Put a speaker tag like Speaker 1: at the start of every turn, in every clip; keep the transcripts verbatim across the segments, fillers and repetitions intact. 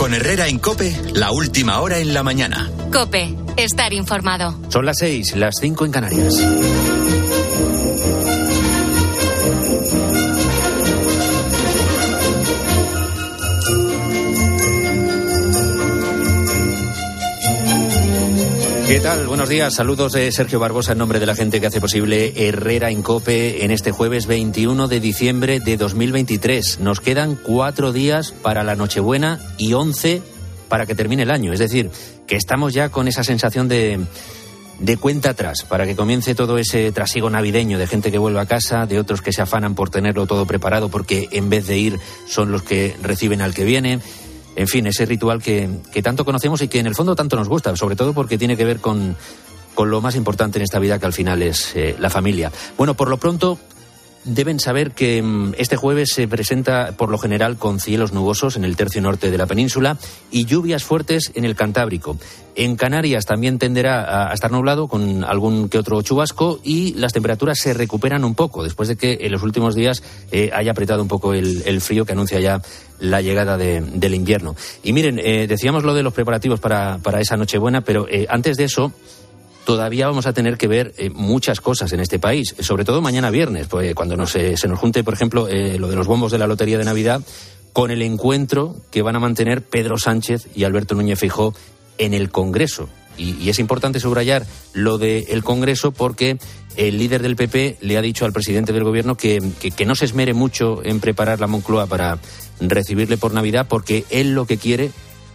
Speaker 1: Con Herrera en COPE, la última hora en la mañana.
Speaker 2: COPE, estar informado.
Speaker 3: Son las seis, las cinco en Canarias. ¿Qué tal? Buenos días, saludos de Sergio Barbosa en nombre de la gente que hace posible Herrera en COPE en este jueves veintiuno de diciembre de dos mil veintitrés. Nos quedan cuatro días para la Nochebuena y once para que termine el año. Es decir, que estamos ya con esa sensación de, de cuenta atrás para que comience todo ese trasiego navideño de gente que vuelve a casa, de otros que se afanan por tenerlo todo preparado porque en vez de ir son los que reciben al que viene. En fin, ese ritual que, que tanto conocemos y que en el fondo tanto nos gusta, sobre todo porque tiene que ver con, con lo más importante en esta vida, que al final es eh, la familia. Bueno, por lo pronto deben saber que um, este jueves se presenta por lo general con cielos nubosos en el tercio norte de la península y lluvias fuertes en el Cantábrico. En Canarias también tenderá a, a estar nublado con algún que otro chubasco y las temperaturas se recuperan un poco después de que en los últimos días eh, haya apretado un poco el, el frío que anuncia ya la llegada de, del invierno. Y miren, eh, decíamos lo de los preparativos para, para esa Nochebuena, pero eh, antes de eso todavía vamos a tener que ver eh, muchas cosas en este país, sobre todo mañana viernes, pues, cuando nos, eh, se nos junte, por ejemplo, eh, lo de los bombos de la Lotería de Navidad con el encuentro que van a mantener Pedro Sánchez y Alberto Núñez Feijóo en el Congreso. Y, y es importante subrayar lo del Congreso porque el líder del P P le ha dicho al presidente del Gobierno que, que, que no se esmere mucho en preparar la Moncloa para recibirle por Navidad, porque él lo que quiere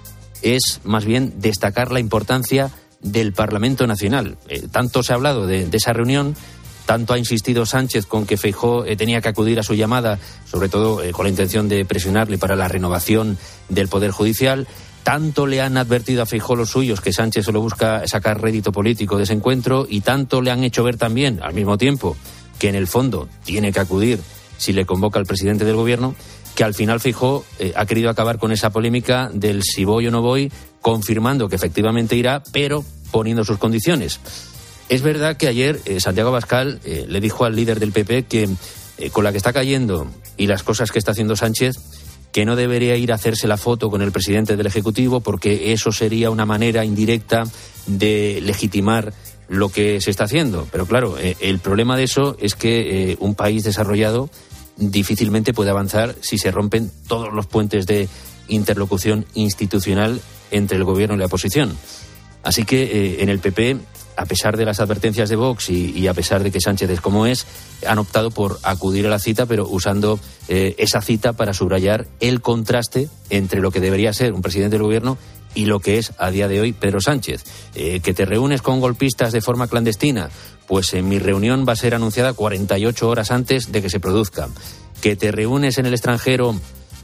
Speaker 3: es más bien destacar la importancia del Parlamento Nacional. Eh, tanto se ha hablado de, de esa reunión, tanto ha insistido Sánchez con que Feijóo eh, tenía que acudir a su llamada, sobre todo eh, con la intención de presionarle para la renovación del Poder Judicial. Tanto le han advertido a Feijóo los suyos que Sánchez solo busca sacar rédito político de ese encuentro, y tanto le han hecho ver también, al mismo tiempo, que en el fondo tiene que acudir si le convoca el presidente del Gobierno, que al final Feijóo eh, ha querido acabar con esa polémica del si voy o no voy, confirmando que efectivamente irá, pero poniendo sus condiciones. Es verdad que ayer eh, Santiago Abascal eh, le dijo al líder del P P que eh, con la que está cayendo y las cosas que está haciendo Sánchez, que no debería ir a hacerse la foto con el presidente del Ejecutivo porque eso sería una manera indirecta de legitimar lo que se está haciendo. Pero claro, eh, el problema de eso es que eh, un país desarrollado difícilmente puede avanzar si se rompen todos los puentes de interlocución institucional entre el gobierno y la oposición. Así que eh, en el P P, a pesar de las advertencias de Vox y, y a pesar de que Sánchez es como es, han optado por acudir a la cita, pero usando eh, esa cita para subrayar el contraste entre lo que debería ser un presidente del gobierno y lo que es a día de hoy Pedro Sánchez. Eh, que te reúnes con golpistas de forma clandestina, pues en mi reunión va a ser anunciada cuarenta y ocho horas antes de que se produzca. Que te reúnes en el extranjero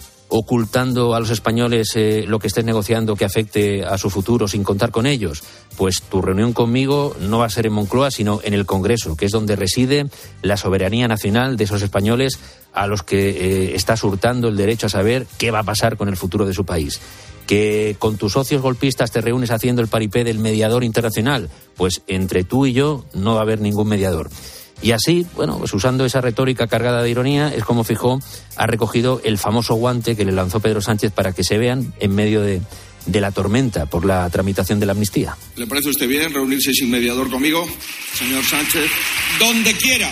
Speaker 3: ocultando a los españoles eh, lo que estés negociando que afecte a su futuro sin contar con ellos, pues tu reunión conmigo no va a ser en Moncloa, sino en el Congreso, que es donde reside la soberanía nacional de esos españoles a los que eh, estás hurtando el derecho a saber qué va a pasar con el futuro de su país. Que con tus socios golpistas te reúnes haciendo el paripé del mediador internacional, pues entre tú y yo no va a haber ningún mediador. Y así, bueno, pues usando esa retórica cargada de ironía, es como Feijóo ha recogido el famoso guante que le lanzó Pedro Sánchez para que se vean en medio de, de la tormenta por la tramitación de la amnistía.
Speaker 4: ¿Le parece a usted bien reunirse sin mediador conmigo, señor Sánchez? Donde quiera.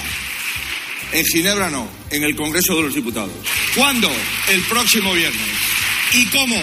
Speaker 4: En Ginebra no, en el Congreso de los Diputados. ¿Cuándo? El próximo viernes. ¿Y cómo?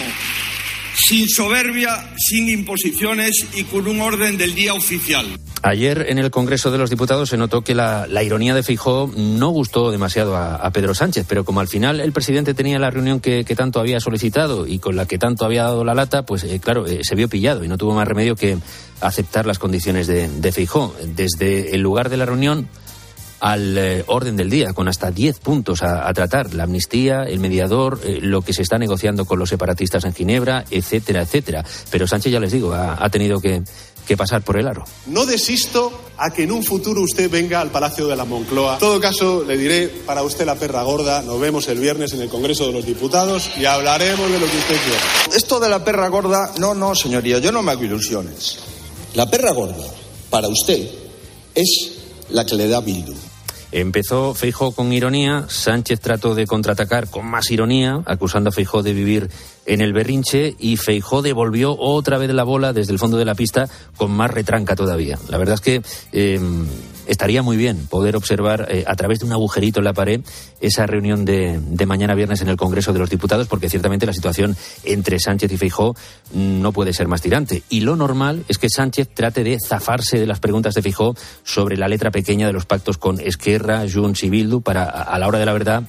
Speaker 4: Sin soberbia, sin imposiciones y con un orden del día oficial.
Speaker 3: Ayer en el Congreso de los Diputados se notó que la, la ironía de Feijóo no gustó demasiado a, a Pedro Sánchez, pero como al final el presidente tenía la reunión que, que tanto había solicitado y con la que tanto había dado la lata, pues eh, claro, eh, se vio pillado y no tuvo más remedio que aceptar las condiciones de, de Feijóo. Desde el lugar de la reunión al eh, orden del día, con hasta diez puntos a, a tratar: la amnistía, el mediador, eh, lo que se está negociando con los separatistas en Ginebra, etcétera, etcétera. Pero Sánchez, ya les digo, ha, ha tenido que... que pasar por el aro.
Speaker 5: No desisto a que en un futuro usted venga al Palacio de la Moncloa. En todo caso, le diré, para usted la perra gorda, nos vemos el viernes en el Congreso de los Diputados y hablaremos de lo que usted quiera.
Speaker 6: Esto de la perra gorda, no, no, señoría, yo no me hago ilusiones. La perra gorda, para usted, es la que le da Bildu.
Speaker 3: Empezó Feijóo con ironía, Sánchez trató de contraatacar con más ironía, acusando a Feijóo de vivir en el berrinche, y Feijóo devolvió otra vez la bola desde el fondo de la pista con más retranca todavía. La verdad es que eh, estaría muy bien poder observar eh, a través de un agujerito en la pared esa reunión de, de mañana viernes en el Congreso de los Diputados, porque ciertamente la situación entre Sánchez y Feijóo no puede ser más tirante. Y lo normal es que Sánchez trate de zafarse de las preguntas de Feijóo sobre la letra pequeña de los pactos con Esquerra, Junts y Bildu, para, a la hora de la verdad,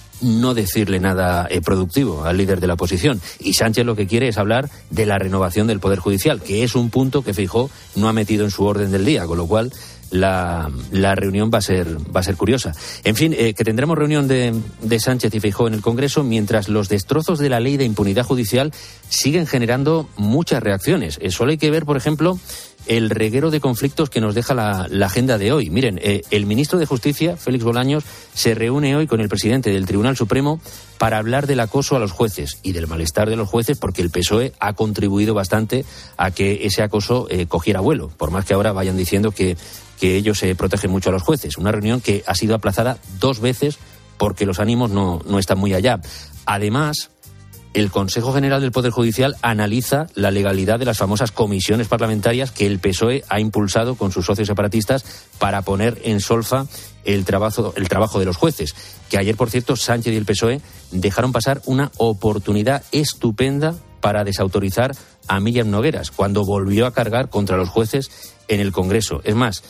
Speaker 3: no decirle nada eh, productivo al líder de la oposición. Y Sánchez lo que quiere es hablar de la renovación del Poder Judicial, que es un punto que Feijóo no ha metido en su orden del día, con lo cual la, la reunión va a ser va a ser curiosa. En fin, eh, que tendremos reunión de, de Sánchez y Feijóo en el Congreso, mientras los destrozos de la ley de impunidad judicial siguen generando muchas reacciones. Eh, solo hay que ver, por ejemplo, el reguero de conflictos que nos deja la, la agenda de hoy. Miren, eh, el ministro de Justicia, Félix Bolaños, se reúne hoy con el presidente del Tribunal Supremo para hablar del acoso a los jueces y del malestar de los jueces, porque el P S O E ha contribuido bastante a que ese acoso eh, cogiera vuelo, por más que ahora vayan diciendo que, que ellos se eh, protegen mucho a los jueces. Una reunión que ha sido aplazada dos veces porque los ánimos no, no están muy allá. Además, el Consejo General del Poder Judicial analiza la legalidad de las famosas comisiones parlamentarias que el P S O E ha impulsado con sus socios separatistas para poner en solfa el trabajo, el trabajo de los jueces. Que ayer, por cierto, Sánchez y el P S O E dejaron pasar una oportunidad estupenda para desautorizar a Míriam Nogueras, cuando volvió a cargar contra los jueces en el Congreso. Es más,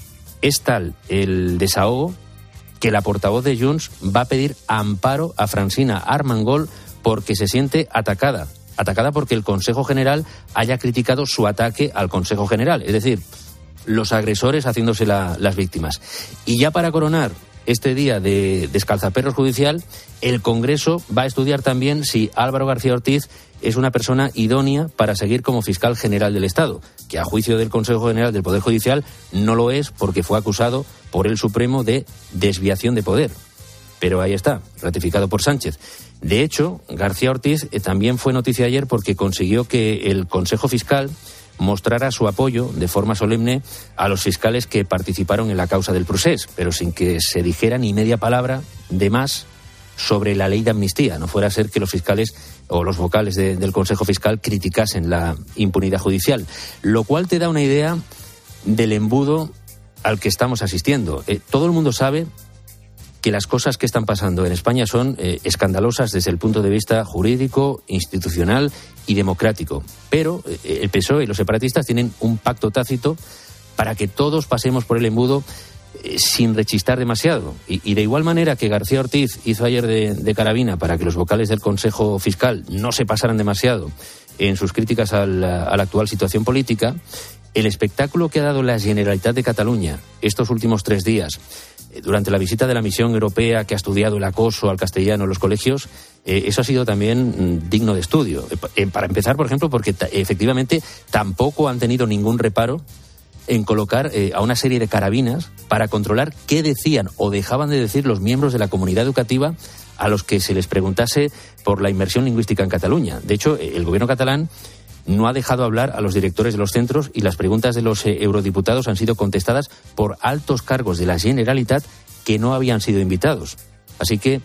Speaker 3: es tal el desahogo que la portavoz de Junts va a pedir amparo a Francina Armengol porque se siente atacada, atacada porque el Consejo General haya criticado su ataque al Consejo General, es decir, los agresores haciéndose la, las víctimas. Y ya para coronar este día de descalzaperros judicial, el Congreso va a estudiar también si Álvaro García Ortiz es una persona idónea para seguir como fiscal general del Estado, que a juicio del Consejo General del Poder Judicial no lo es porque fue acusado por el Supremo de desviación de poder. Pero ahí está, ratificado por Sánchez. De hecho, García Ortiz eh, también fue noticia ayer porque consiguió que el Consejo Fiscal mostrara su apoyo de forma solemne a los fiscales que participaron en la causa del Procés, pero sin que se dijera ni media palabra de más sobre la ley de amnistía. No fuera a ser que los fiscales o los vocales de, del Consejo Fiscal criticasen la impunidad judicial, lo cual te da una idea del embudo al que estamos asistiendo. Eh, todo el mundo sabe que las cosas que están pasando en España son eh, escandalosas desde el punto de vista jurídico, institucional y democrático. Pero eh, el P S O E y los separatistas tienen un pacto tácito para que todos pasemos por el embudo eh, sin rechistar demasiado. Y, y de igual manera que García Ortiz hizo ayer de, de carabina para que los vocales del Consejo Fiscal no se pasaran demasiado en sus críticas a la, a la actual situación política, el espectáculo que ha dado la Generalitat de Cataluña estos últimos tres días, durante la visita de la misión europea que ha estudiado el acoso al castellano en los colegios, eh, eso ha sido también mm, digno de estudio. Eh, para empezar, por ejemplo, porque ta- efectivamente tampoco han tenido ningún reparo en colocar eh, a una serie de carabinas para controlar qué decían o dejaban de decir los miembros de la comunidad educativa a los que se les preguntase por la inmersión lingüística en Cataluña. De hecho, eh, el gobierno catalán no ha dejado hablar a los directores de los centros y las preguntas de los eh, eurodiputados han sido contestadas por altos cargos de la Generalitat que no habían sido invitados. Así que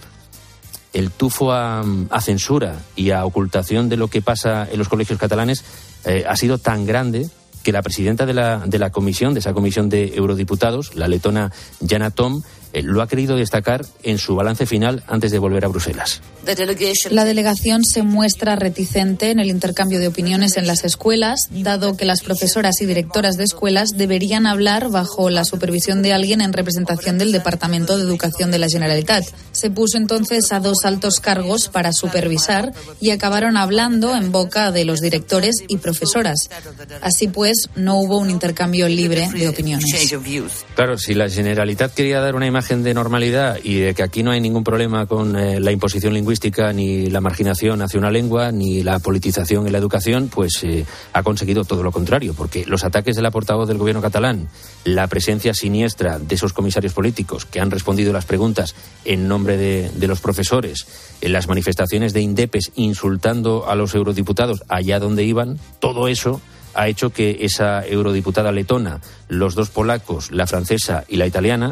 Speaker 3: el tufo a, a censura y a ocultación de lo que pasa en los colegios catalanes eh, ha sido tan grande que la presidenta de la, de la comisión, de esa comisión de eurodiputados, la letona Yana Tom, eh, lo ha querido destacar en su balance final antes de volver a Bruselas.
Speaker 7: La delegación se muestra reticente en el intercambio de opiniones en las escuelas, dado que las profesoras y directoras de escuelas deberían hablar bajo la supervisión de alguien en representación del Departamento de Educación de la Generalitat. Se puso entonces a dos altos cargos para supervisar y acabaron hablando en boca de los directores y profesoras. Así pues, no hubo un intercambio libre de opiniones.
Speaker 3: Claro, si la Generalitat quería dar una imagen de normalidad y de que aquí no hay ningún problema con eh, la imposición lingüística, ni la marginación hacia una lengua, ni la politización en la educación, pues eh, ha conseguido todo lo contrario, porque los ataques de la portavoz del gobierno catalán, la presencia siniestra de esos comisarios políticos que han respondido las preguntas en nombre de, de los profesores, en las manifestaciones de Indepes insultando a los eurodiputados allá donde iban, todo eso ha hecho que esa eurodiputada letona, los dos polacos, la francesa y la italiana,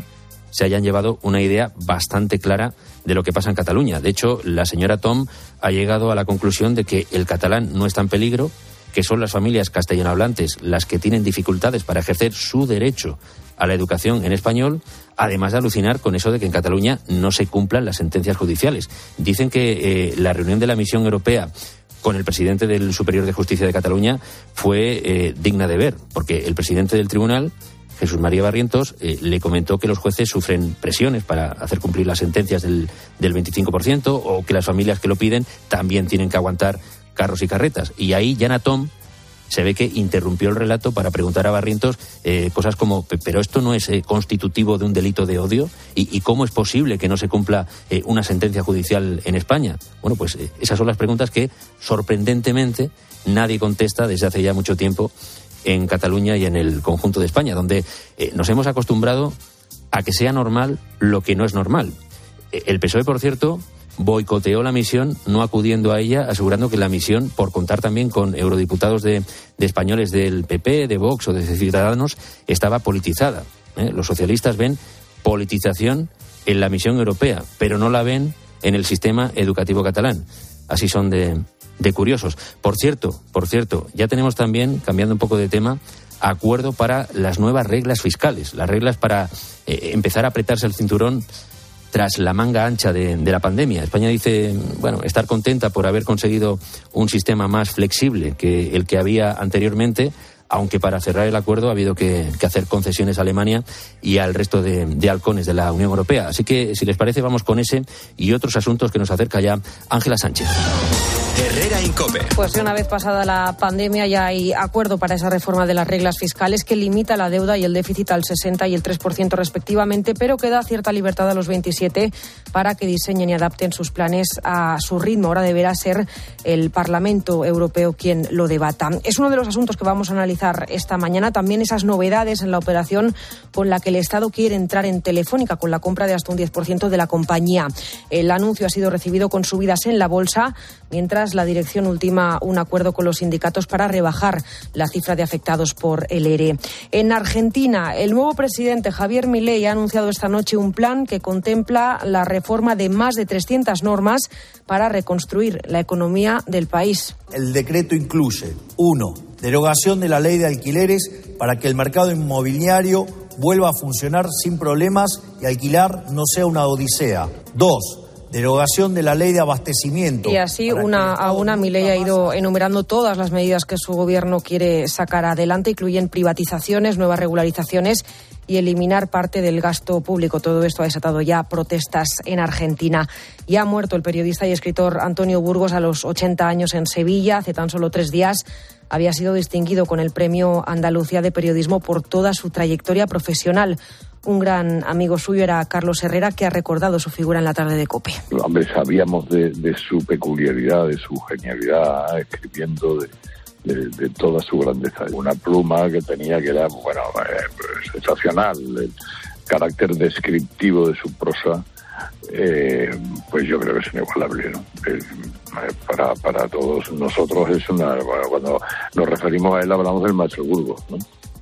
Speaker 3: se hayan llevado una idea bastante clara de lo que pasa en Cataluña. De hecho, la señora Tom ha llegado a la conclusión de que el catalán no está en peligro, que son las familias castellanohablantes las que tienen dificultades para ejercer su derecho a la educación en español, además de alucinar con eso de que en Cataluña no se cumplan las sentencias judiciales. Dicen que eh, la reunión de la misión europea con el presidente del Superior de Justicia de Cataluña fue eh, digna de ver, porque el presidente del tribunal, Jesús María Barrientos, eh, le comentó que los jueces sufren presiones para hacer cumplir las sentencias del, del veinticinco por ciento, o que las familias que lo piden también tienen que aguantar carros y carretas. Y ahí Yana Tom se ve que interrumpió el relato para preguntar a Barrientos eh, cosas como, pero esto no es eh, constitutivo de un delito de odio, ¿Y, y cómo es posible que no se cumpla eh, una sentencia judicial en España? Bueno, pues eh, esas son las preguntas que sorprendentemente nadie contesta desde hace ya mucho tiempo en Cataluña y en el conjunto de España, donde eh, nos hemos acostumbrado a que sea normal lo que no es normal. El P S O E, por cierto, boicoteó la misión, no acudiendo a ella, asegurando que la misión, por contar también con eurodiputados de, de españoles del P P, de Vox o de Ciudadanos, estaba politizada. ¿eh? Los socialistas ven politización en la misión europea, pero no la ven en el sistema educativo catalán. Así son de, de curiosos. Por cierto, por cierto, ya tenemos también, cambiando un poco de tema, acuerdo para las nuevas reglas fiscales, las reglas para eh, empezar a apretarse el cinturón tras la manga ancha de, de la pandemia. España dice, bueno, estar contenta por haber conseguido un sistema más flexible que el que había anteriormente, aunque para cerrar el acuerdo ha habido que, que hacer concesiones a Alemania y al resto de, de halcones de la Unión Europea. Así que, si les parece, vamos con ese y otros asuntos que nos acerca ya Ángela Sánchez.
Speaker 1: Herrera en COPE.
Speaker 8: Pues una vez pasada la pandemia ya hay acuerdo para esa reforma de las reglas fiscales que limita la deuda y el déficit al sesenta y el tres por ciento respectivamente, pero que da cierta libertad a los veintisiete para que diseñen y adapten sus planes a su ritmo. Ahora deberá ser el Parlamento Europeo quien lo debata. Es uno de los asuntos que vamos a analizar esta mañana. También esas novedades en la operación con la que el Estado quiere entrar en Telefónica, con la compra de hasta un diez por ciento de la compañía. El anuncio ha sido recibido con subidas en la bolsa, mientras la dirección ultima un acuerdo con los sindicatos para rebajar la cifra de afectados por el E R E. En Argentina, el nuevo presidente Javier Milei ha anunciado esta noche un plan que contempla la reforma de más de trescientas normas para reconstruir la economía del país.
Speaker 9: El decreto incluye, uno, derogación de la ley de alquileres para que el mercado inmobiliario vuelva a funcionar sin problemas y alquilar no sea una odisea. Dos, derogación de la ley de abastecimiento.
Speaker 8: Y así, una a una, Milei ha ido enumerando todas las medidas que su gobierno quiere sacar adelante. Incluyen privatizaciones, nuevas regularizaciones y eliminar parte del gasto público. Todo esto ha desatado ya protestas en Argentina. Y ha muerto el periodista y escritor Antonio Burgos a los ochenta años en Sevilla. Hace tan solo tres días había sido distinguido con el Premio Andalucía de Periodismo por toda su trayectoria profesional. Un gran amigo suyo era Carlos Herrera, que ha recordado su figura en la tarde de COPE.
Speaker 10: Hombre, sabíamos de, de su peculiaridad, de su genialidad, escribiendo de, de, de toda su grandeza. Una pluma que tenía que era, bueno, eh, sensacional. El carácter descriptivo de su prosa, eh, pues yo creo que es inigualable, ¿no? Eh, para, para todos nosotros es una... Bueno, cuando nos referimos a él hablamos del maestro Burgos, ¿no?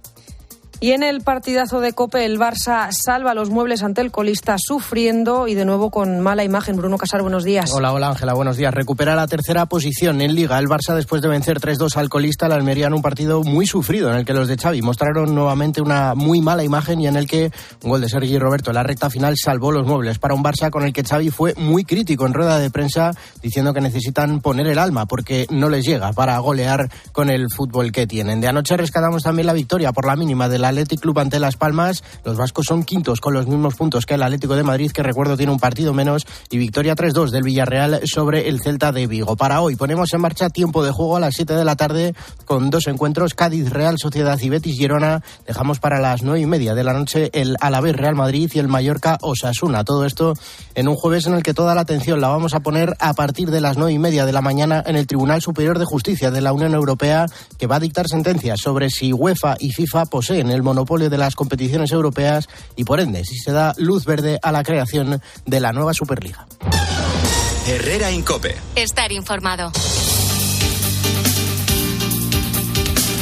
Speaker 8: Y en el partidazo de COPE, el Barça salva los muebles ante el colista sufriendo y de nuevo con mala imagen. Bruno Casar, buenos días.
Speaker 11: Hola, hola Ángela, buenos días. Recupera la tercera posición en Liga. El Barça, después de vencer tres dos al colista, la Almería, en un partido muy sufrido en el que los de Xavi mostraron nuevamente una muy mala imagen y en el que un gol de Sergi Roberto en la recta final salvó los muebles para un Barça con el que Xavi fue muy crítico en rueda de prensa, diciendo que necesitan poner el alma porque no les llega para golear con el fútbol que tienen. De anoche rescatamos también la victoria por la mínima del Athletic Club ante Las Palmas. Los vascos son quintos con los mismos puntos que el Atlético de Madrid, que recuerdo tiene un partido menos, y victoria tres dos del Villarreal sobre el Celta de Vigo. Para hoy ponemos en marcha tiempo de juego a las siete de la tarde con dos encuentros: Cádiz, Real Sociedad y Betis Girona. Dejamos para las nueve y media de la noche el Alavés Real Madrid y el Mallorca Osasuna. Todo esto en un jueves en el que toda la atención la vamos a poner a partir de las nueve y media de la mañana en el Tribunal Superior de Justicia de la Unión Europea, que va a dictar sentencias sobre si UEFA y FIFA poseen el monopolio de las competiciones europeas y, por ende, si se da luz verde a la creación de la nueva Superliga.
Speaker 1: Herrera en COPE.
Speaker 2: Estar informado.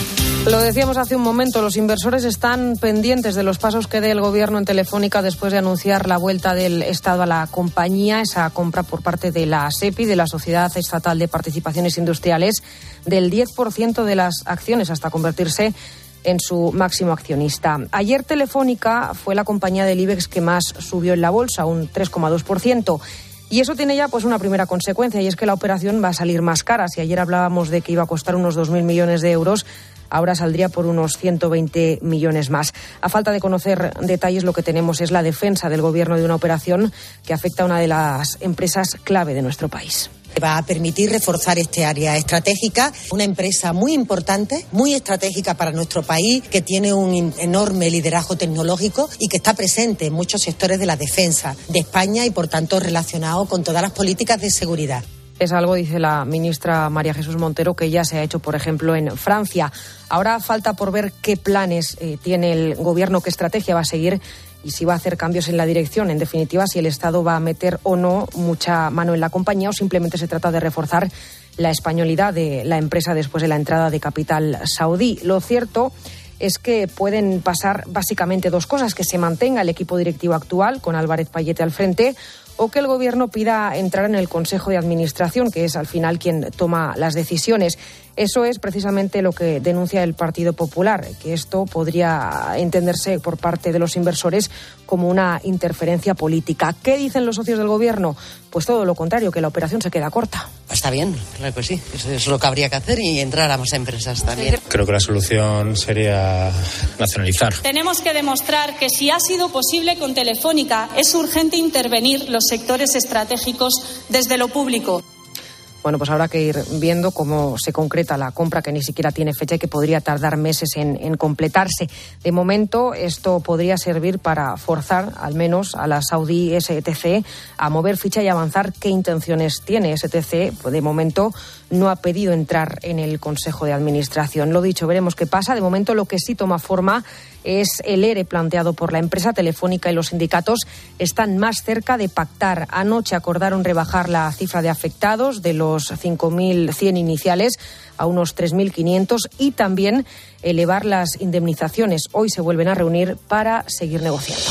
Speaker 8: Lo decíamos hace un momento, los inversores están pendientes de los pasos que dé el Gobierno en Telefónica después de anunciar la vuelta del Estado a la compañía, esa compra por parte de la SEPI, de la Sociedad Estatal de Participaciones Industriales, del diez por ciento de las acciones hasta convertirse en su máximo accionista. Ayer Telefónica fue la compañía del IBEX que más subió en la bolsa, un tres coma dos por ciento. Y eso tiene ya pues una primera consecuencia, y es que la operación va a salir más cara. Si ayer hablábamos de que iba a costar unos dos mil millones de euros, ahora saldría por unos ciento veinte millones más. A falta de conocer detalles, lo que tenemos es la defensa del Gobierno de una operación que afecta a una de las empresas clave de nuestro país.
Speaker 12: Va a permitir reforzar este área estratégica, una empresa muy importante, muy estratégica para nuestro país, que tiene un enorme liderazgo tecnológico y que está presente en muchos sectores de la defensa de España y, por tanto, relacionado con todas las políticas de seguridad.
Speaker 8: Es algo, dice la ministra María Jesús Montero, que ya se ha hecho, por ejemplo, en Francia. Ahora falta por ver qué planes eh, tiene el Gobierno, qué estrategia va a seguir y si va a hacer cambios en la dirección. En definitiva, si el Estado va a meter o no mucha mano en la compañía, o simplemente se trata de reforzar la españolidad de la empresa después de la entrada de capital saudí. Lo cierto es que pueden pasar básicamente dos cosas: que se mantenga el equipo directivo actual, con Álvarez Payete al frente, o que el Gobierno pida entrar en el Consejo de Administración, que es al final quien toma las decisiones. Eso es precisamente lo que denuncia el Partido Popular, que esto podría entenderse por parte de los inversores como una interferencia política. ¿Qué dicen los socios del Gobierno? Pues todo lo contrario, que la operación se queda corta.
Speaker 13: Está bien, claro que sí, eso es lo que habría que hacer, y entrar a más empresas también.
Speaker 14: Creo que la solución sería nacionalizar.
Speaker 15: Tenemos que demostrar que si ha sido posible con Telefónica, es urgente intervenir los sectores estratégicos desde lo público.
Speaker 8: Bueno, pues habrá que ir viendo cómo se concreta la compra, que ni siquiera tiene fecha y que podría tardar meses en, en completarse. De momento, esto podría servir para forzar, al menos, a la saudí S T C a mover ficha y avanzar. ¿Qué intenciones tiene S T C? Pues de momento no ha pedido entrar en el Consejo de Administración. Lo dicho, veremos qué pasa. De momento, lo que sí toma forma es el ERE planteado por la empresa. Telefónica y los sindicatos están más cerca de pactar. Anoche acordaron rebajar la cifra de afectados de los cinco mil cien iniciales a unos tres mil quinientos y también elevar las indemnizaciones. Hoy se vuelven a reunir para seguir negociando.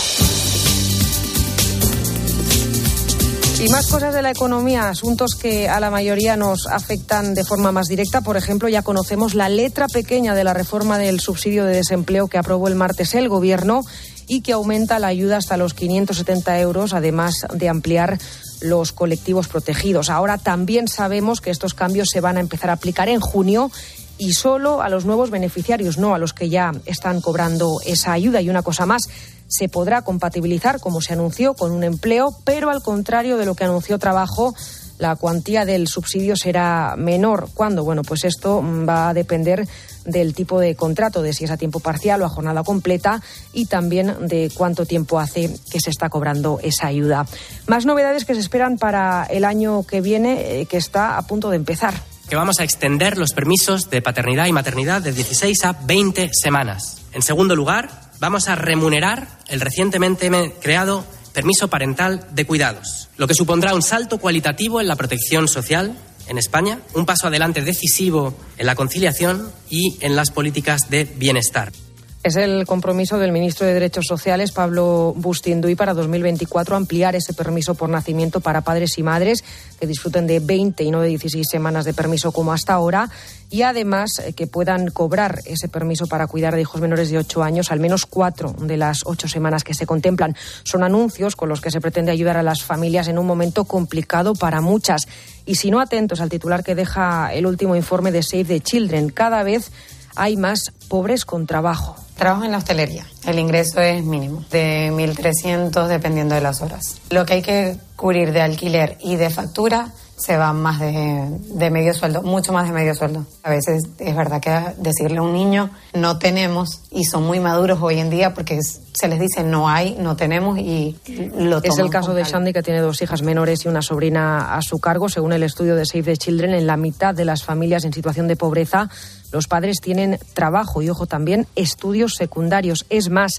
Speaker 8: Y más cosas de la economía, asuntos que a la mayoría nos afectan de forma más directa. Por ejemplo, ya conocemos la letra pequeña de la reforma del subsidio de desempleo que aprobó el martes el Gobierno y que aumenta la ayuda hasta los quinientos setenta euros, además de ampliar los colectivos protegidos. Ahora también sabemos que estos cambios se van a empezar a aplicar en junio y solo a los nuevos beneficiarios, no a los que ya están cobrando esa ayuda. Y una cosa más, se podrá compatibilizar, como se anunció, con un empleo, pero al contrario de lo que anunció Trabajo, la cuantía del subsidio será menor. ¿Cuándo? Bueno, pues esto va a depender del tipo de contrato, de si es a tiempo parcial o a jornada completa, y también de cuánto tiempo hace que se está cobrando esa ayuda. Más novedades que se esperan para el año que viene, eh, que está a punto de empezar.
Speaker 16: Que vamos a extender los permisos de paternidad y maternidad de dieciséis a veinte semanas. En segundo lugar, vamos a remunerar el recientemente creado permiso parental de cuidados, lo que supondrá un salto cualitativo en la protección social en España, un paso adelante decisivo en la conciliación y en las políticas de bienestar.
Speaker 8: Es el compromiso del ministro de Derechos Sociales, Pablo Bustinduy, para dos mil veinticuatro ampliar ese permiso por nacimiento para padres y madres que disfruten de veinte y no de dieciséis semanas de permiso como hasta ahora, y además que puedan cobrar ese permiso para cuidar de hijos menores de ocho años al menos cuatro de las ocho semanas que se contemplan. Son anuncios con los que se pretende ayudar a las familias en un momento complicado para muchas. Y si no, atentos al titular que deja el último informe de Save the Children. Cada vez hay más pobres con trabajo.
Speaker 17: Trabajo en la hostelería. El ingreso es mínimo, de mil trescientos dependiendo de las horas. Lo que hay que cubrir de alquiler y de factura se va más de, de medio sueldo, mucho más de medio sueldo. A veces es verdad que decirle a un niño no tenemos, y son muy maduros hoy en día porque se les dice no hay, no tenemos, y lo toman.
Speaker 8: Es el caso de Shandy, que tiene dos hijas menores y una sobrina a su cargo. Según el estudio de Save the Children, en la mitad de las familias en situación de pobreza los padres tienen trabajo y, ojo, también estudios secundarios. Es más,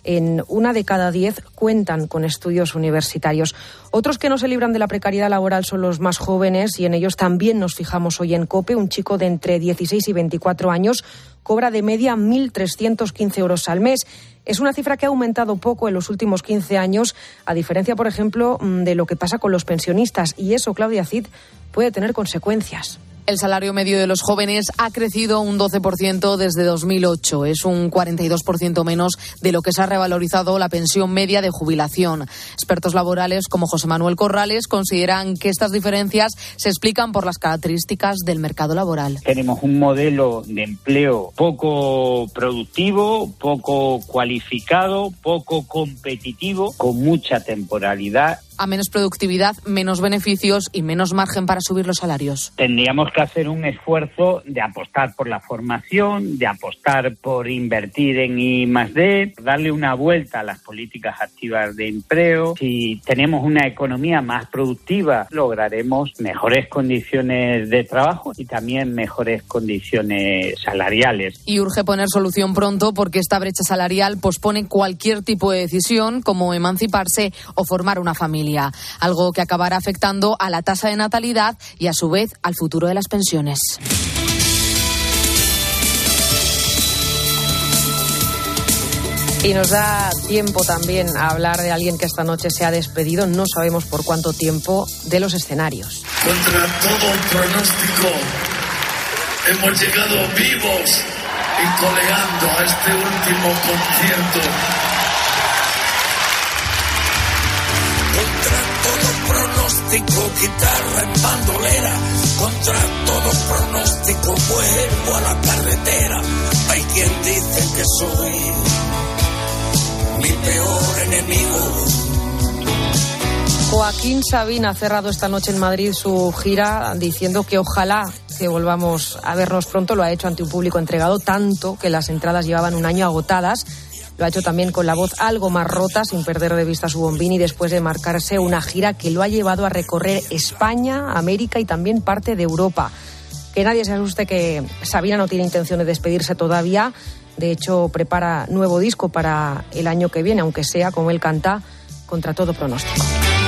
Speaker 8: En una de cada diez cuentan con estudios universitarios. Otros que no se libran de la precariedad laboral son los más jóvenes y en ellos también nos fijamos hoy en COPE. Un chico de entre dieciséis y veinticuatro años cobra de media mil trescientos quince euros al mes. Es una cifra que ha aumentado poco en los últimos quince años, a diferencia, por ejemplo, de lo que pasa con los pensionistas. Y eso, Claudia Cid, puede tener consecuencias.
Speaker 18: El salario medio de los jóvenes ha crecido un doce por ciento desde dos mil ocho. Es un cuarenta y dos por ciento menos de lo que se ha revalorizado la pensión media de jubilación. Expertos laborales como José Manuel Corrales consideran que estas diferencias se explican por las características del mercado laboral.
Speaker 19: Tenemos un modelo de empleo poco productivo, poco cualificado, poco competitivo, con mucha temporalidad.
Speaker 18: A menos productividad, menos beneficios y menos margen para subir los salarios.
Speaker 19: Tendríamos que hacer un esfuerzo de apostar por la formación, de apostar por invertir en I más D, darle una vuelta a las políticas activas de empleo. Si tenemos una economía más productiva, lograremos mejores condiciones de trabajo y también mejores condiciones salariales.
Speaker 18: Y urge poner solución pronto porque esta brecha salarial pospone cualquier tipo de decisión como emanciparse o formar una familia. Algo que acabará afectando a la tasa de natalidad y a su vez al futuro de las pensiones.
Speaker 8: Y nos da tiempo también a hablar de alguien que esta noche se ha despedido, no sabemos por cuánto tiempo, de los escenarios.
Speaker 20: Contra todo pronóstico, hemos llegado vivos y coleando a este último concierto. Contra todo pronóstico, guitarra en bandolera. Contra todo pronóstico, vuelvo a la carretera. Hay quien dice que soy mi peor enemigo.
Speaker 8: Joaquín Sabina ha cerrado esta noche en Madrid su gira diciendo que ojalá que volvamos a vernos pronto. Lo ha hecho ante un público entregado tanto que las entradas llevaban un año agotadas. Lo ha hecho también con la voz algo más rota, sin perder de vista su bombín, y después de marcarse una gira que lo ha llevado a recorrer España, América y también parte de Europa. Que nadie se asuste, que Sabina no tiene intención de despedirse todavía. De hecho, prepara nuevo disco para el año que viene, aunque sea, como él canta, contra todo pronóstico.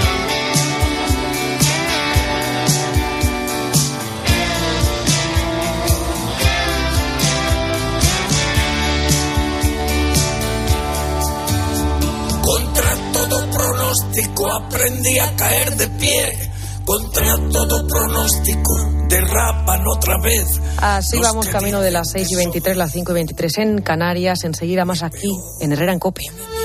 Speaker 20: Aprendí a caer de pie. Contra todo pronóstico, derrapan otra vez.
Speaker 8: Así vamos camino de las seis y veintitrés, las cinco y veintitrés en Canarias. Enseguida más aquí en Herrera en COPE.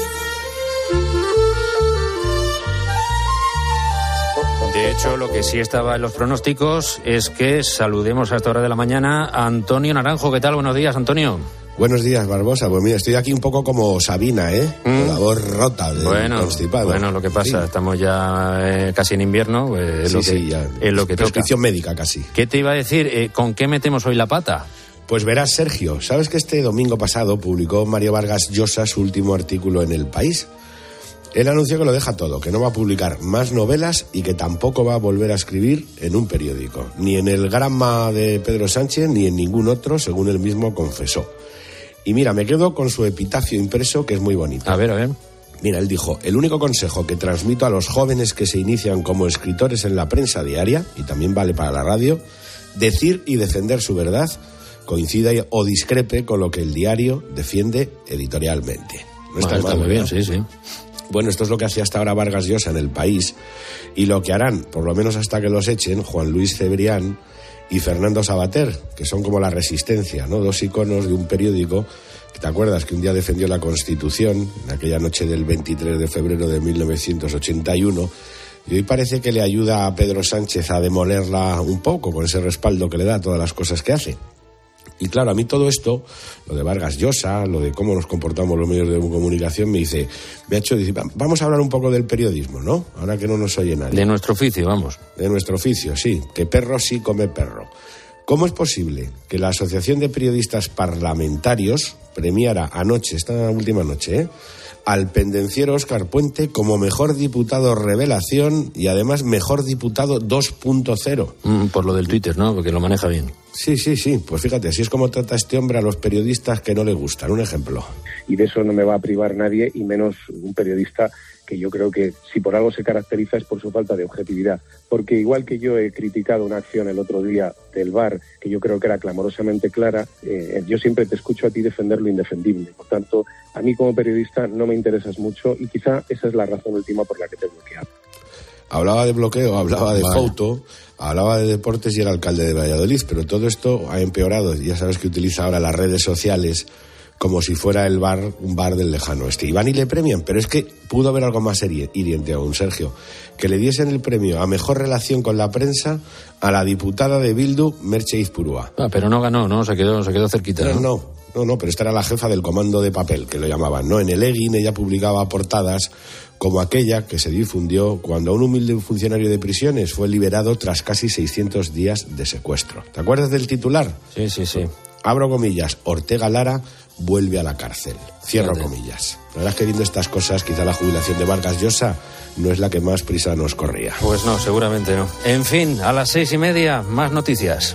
Speaker 3: De hecho, lo que sí estaba en los pronósticos es que saludemos a esta hora de la mañana a Antonio Naranjo. ¿Qué tal? Buenos días, Antonio.
Speaker 21: Buenos días, Barbosa. Pues mira, estoy aquí un poco como Sabina, ¿eh? Mm. Con la voz rota, de
Speaker 3: bueno,
Speaker 21: constipado.
Speaker 3: Bueno, lo que pasa, sí. Estamos ya eh, casi en invierno. Eh, es,
Speaker 21: sí,
Speaker 3: lo que,
Speaker 21: sí, ya.
Speaker 3: es lo que toca.
Speaker 21: Prescripción médica casi.
Speaker 3: ¿Qué te iba a decir? Eh, ¿Con qué metemos hoy la pata?
Speaker 21: Pues verás, Sergio, ¿sabes que este domingo pasado publicó Mario Vargas Llosa su último artículo en El País? Él anunció que lo deja todo, que no va a publicar más novelas y que tampoco va a volver a escribir en un periódico. Ni en el Granma de Pedro Sánchez, ni en ningún otro, según él mismo confesó. Y mira, me quedo con su epitafio impreso, que es muy bonito.
Speaker 3: A ver, a ver.
Speaker 21: Mira, él dijo: el único consejo que transmito a los jóvenes que se inician como escritores en la prensa diaria, y también vale para la radio, decir y defender su verdad, coincida o discrepe con lo que el diario defiende editorialmente.
Speaker 3: No está, bueno, está muy bien, sí, sí.
Speaker 21: Bueno, esto es lo que hacía hasta ahora Vargas Llosa en El País, y lo que harán, por lo menos hasta que los echen, Juan Luis Cebrián y Fernando Savater, que son como la Resistencia, ¿no? Dos iconos de un periódico que, ¿te acuerdas?, que un día defendió la Constitución, en aquella noche del veintitrés de febrero de mil novecientos ochenta y uno, y hoy parece que le ayuda a Pedro Sánchez a demolerla un poco, con ese respaldo que le da a todas las cosas que hace. Y claro, a mí todo esto, lo de Vargas Llosa, lo de cómo nos comportamos los medios de comunicación, me dice, me ha hecho decir, vamos a hablar un poco del periodismo, ¿no? Ahora que no nos oye nadie.
Speaker 3: De nuestro oficio, vamos.
Speaker 21: De nuestro oficio, sí, que perro sí come perro. ¿Cómo es posible que la Asociación de Periodistas Parlamentarios premiara anoche, esta última noche, ¿eh?, al pendenciero Óscar Puente como mejor diputado revelación y además mejor diputado dos punto cero?
Speaker 3: Mm, por lo del Twitter, ¿no? Porque lo maneja bien.
Speaker 21: Sí, sí, sí. Pues fíjate, así es como trata este hombre a los periodistas que no le gustan. Un ejemplo.
Speaker 4: Y de eso no me va a privar nadie, y menos un periodista que yo creo que si por algo se caracteriza es por su falta de objetividad. Porque igual que yo he criticado una acción el otro día del V A R, que yo creo que era clamorosamente clara, eh, yo siempre te escucho a ti defender lo indefendible. Por tanto, a mí como periodista no me interesas mucho, y quizá esa es la razón última por la que te he bloqueado.
Speaker 21: Hablaba de bloqueo, hablaba de
Speaker 4: vale.
Speaker 21: foto, hablaba de deportes y era alcalde de Valladolid, pero todo esto ha empeorado. Ya sabes que utiliza ahora las redes sociales como si fuera el bar, un bar del lejano oeste. Y van y le premian, pero es que pudo haber algo más hiriente aún, Sergio, que le diesen el premio a mejor relación con la prensa a la diputada de Bildu, Merche Izpurúa.
Speaker 3: Ah, pero no ganó, ¿no? Se quedó, se quedó cerquita, ¿no?
Speaker 21: No, no, no, no, pero esta era la jefa del comando de papel, que lo llamaban, ¿no? En el Egin ella publicaba portadas como aquella que se difundió cuando un humilde funcionario de prisiones fue liberado tras casi seiscientos días de secuestro. ¿Te acuerdas del titular?
Speaker 3: Sí, sí, sí.
Speaker 21: Abro comillas, Ortega Lara vuelve a la cárcel. Cierro
Speaker 3: Fíjate.
Speaker 21: comillas. La verdad es que viendo estas cosas, quizá la jubilación de Vargas Llosa no es la que más prisa nos corría.
Speaker 3: Pues no, seguramente no. En fin, a las seis y media, más noticias.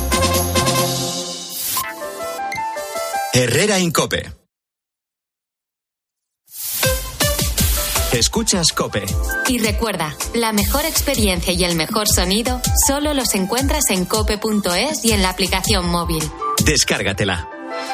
Speaker 1: Herrera Incope. Escuchas COPE.
Speaker 2: Y recuerda, la mejor experiencia y el mejor sonido solo los encuentras en cope punto es y en la aplicación móvil.
Speaker 1: Descárgatela.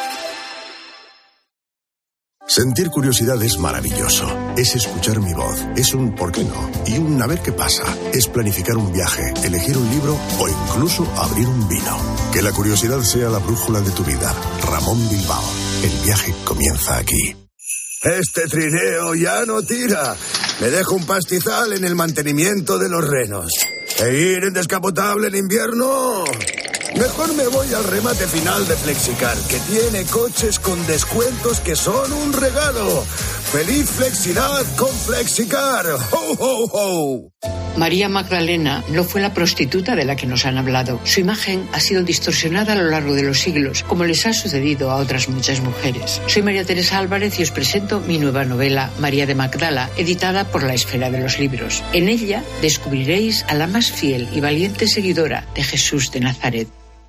Speaker 22: Sentir curiosidad es maravilloso. Es escuchar mi voz. Es un ¿por qué no? Y un a ver qué pasa. Es planificar un viaje, elegir un libro o incluso abrir un vino. Que la curiosidad sea la brújula de tu vida. Ramón Bilbao. El viaje comienza aquí.
Speaker 23: Este trineo ya no tira. Me dejo un pastizal en el mantenimiento de los renos. ¿E ir en descapotable en invierno? Mejor me voy al remate final de Flexicar, que tiene coches con descuentos que son un regalo. ¡Feliz Flexidad con Flexicar! ¡Ho, ho, ho!
Speaker 24: María Magdalena no fue la prostituta de la que nos han hablado. Su imagen ha sido distorsionada a lo largo de los siglos, como les ha sucedido a otras muchas mujeres. Soy María Teresa Álvarez y os presento mi nueva novela, María de Magdala, editada por La Esfera de los Libros. En ella descubriréis a la más fiel y valiente seguidora de Jesús de Nazaret.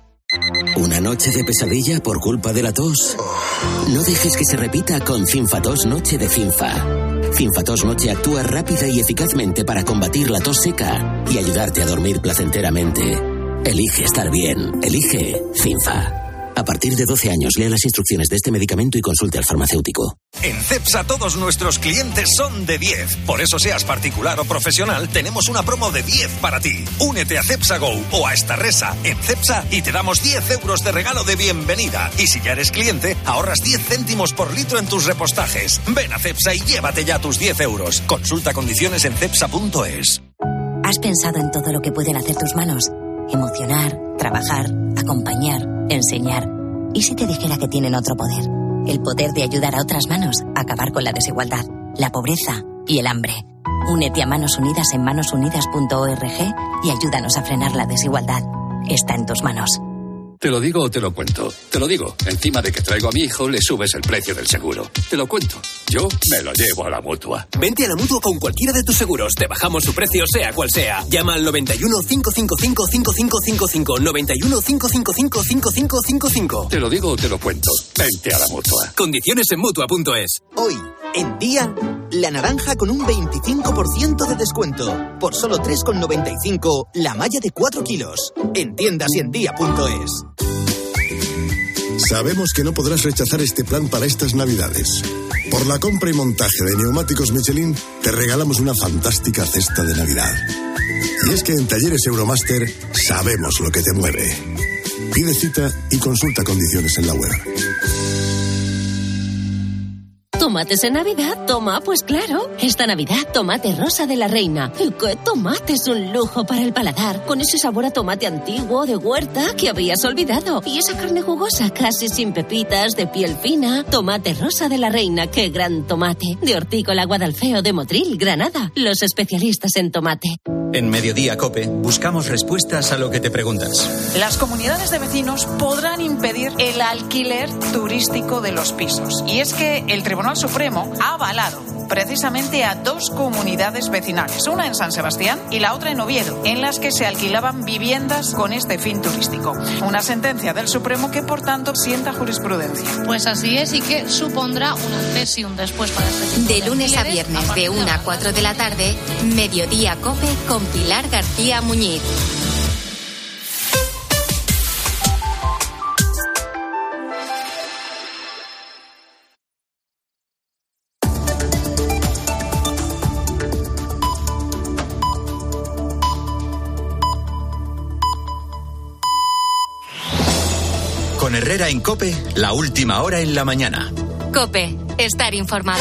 Speaker 25: ¿Una noche de pesadilla por culpa de la tos? No dejes que se repita con Cinfatos Noche de Cinfa. Cinfatos Noche actúa rápida y eficazmente para combatir la tos seca y ayudarte a dormir placenteramente. Elige estar bien. Elige Cinfa. A partir de doce años, lea las instrucciones de este medicamento y consulte al farmacéutico.
Speaker 26: En Cepsa todos nuestros clientes son de diez. Por eso seas particular o profesional, tenemos una promo de diez para ti. Únete a Cepsa Go o a Estarresa en Cepsa y te damos diez euros de regalo de bienvenida. Y si ya eres cliente, ahorras diez céntimos por litro en tus repostajes. Ven a Cepsa y llévate ya tus diez euros. Consulta condiciones en cepsa punto es.
Speaker 27: ¿Has pensado en todo lo que pueden hacer tus manos? Emocionar, trabajar, acompañar, enseñar. ¿Y si te dijera que tienen otro poder? El poder de ayudar a otras manos a acabar con la desigualdad, la pobreza y el hambre. Únete a Manos Unidas en manos unidas punto org y ayúdanos a frenar la desigualdad. Está en tus manos.
Speaker 28: ¿Te lo digo o te lo cuento? Te lo digo. Encima de que traigo a mi hijo, le subes el precio del seguro. Te lo cuento. Yo me lo llevo a la Mutua.
Speaker 29: Vente a la Mutua con cualquiera de tus seguros. Te bajamos su precio, sea cual sea. Llama al noventa y uno, cinco cinco cinco, cinco cinco cinco cinco. noventa y uno, cinco cinco cinco, cinco cinco cinco cinco.
Speaker 28: Te lo digo o te lo cuento. Vente a la Mutua.
Speaker 29: Condiciones en Mutua punto es.
Speaker 30: Hoy, en Día, la naranja con un veinticinco por ciento de descuento. Por solo tres con noventa y cinco, la malla de cuatro kilos. En tiendas y en día punto es.
Speaker 22: Sabemos que no podrás rechazar este plan para estas Navidades. Por la compra y montaje de neumáticos Michelin, te regalamos una fantástica cesta de Navidad. Y es que en Talleres Euromaster sabemos lo que te mueve. Pide cita y consulta condiciones en la web.
Speaker 31: ¿Tomates en Navidad? Toma, pues claro. Esta Navidad, tomate rosa de la reina. ¿Y qué tomate es un lujo para el paladar? Con ese sabor a tomate antiguo, de huerta, que habías olvidado. Y esa carne jugosa, casi sin pepitas, de piel fina. Tomate rosa de la reina, qué gran tomate. De Hortícola Guadalfeo de Motril, Granada. Los especialistas en tomate.
Speaker 1: En Mediodía COPE buscamos respuestas a lo que te preguntas.
Speaker 32: Las comunidades de vecinos podrán impedir el alquiler turístico de los pisos. Y es que el Tribunal Supremo ha avalado precisamente a dos comunidades vecinales, una en San Sebastián y la otra en Oviedo, en las que se alquilaban viviendas con este fin turístico. Una sentencia del Supremo que, por tanto, sienta jurisprudencia.
Speaker 5: Pues así es, y que supondrá un antes y un después para este tipo
Speaker 2: de, de lunes a viernes, a de una a cuatro de la tarde, Mediodía COPE con Pilar García Muñiz.
Speaker 1: Con Herrera en COPE, la última hora en la mañana.
Speaker 2: COPE, estar informado.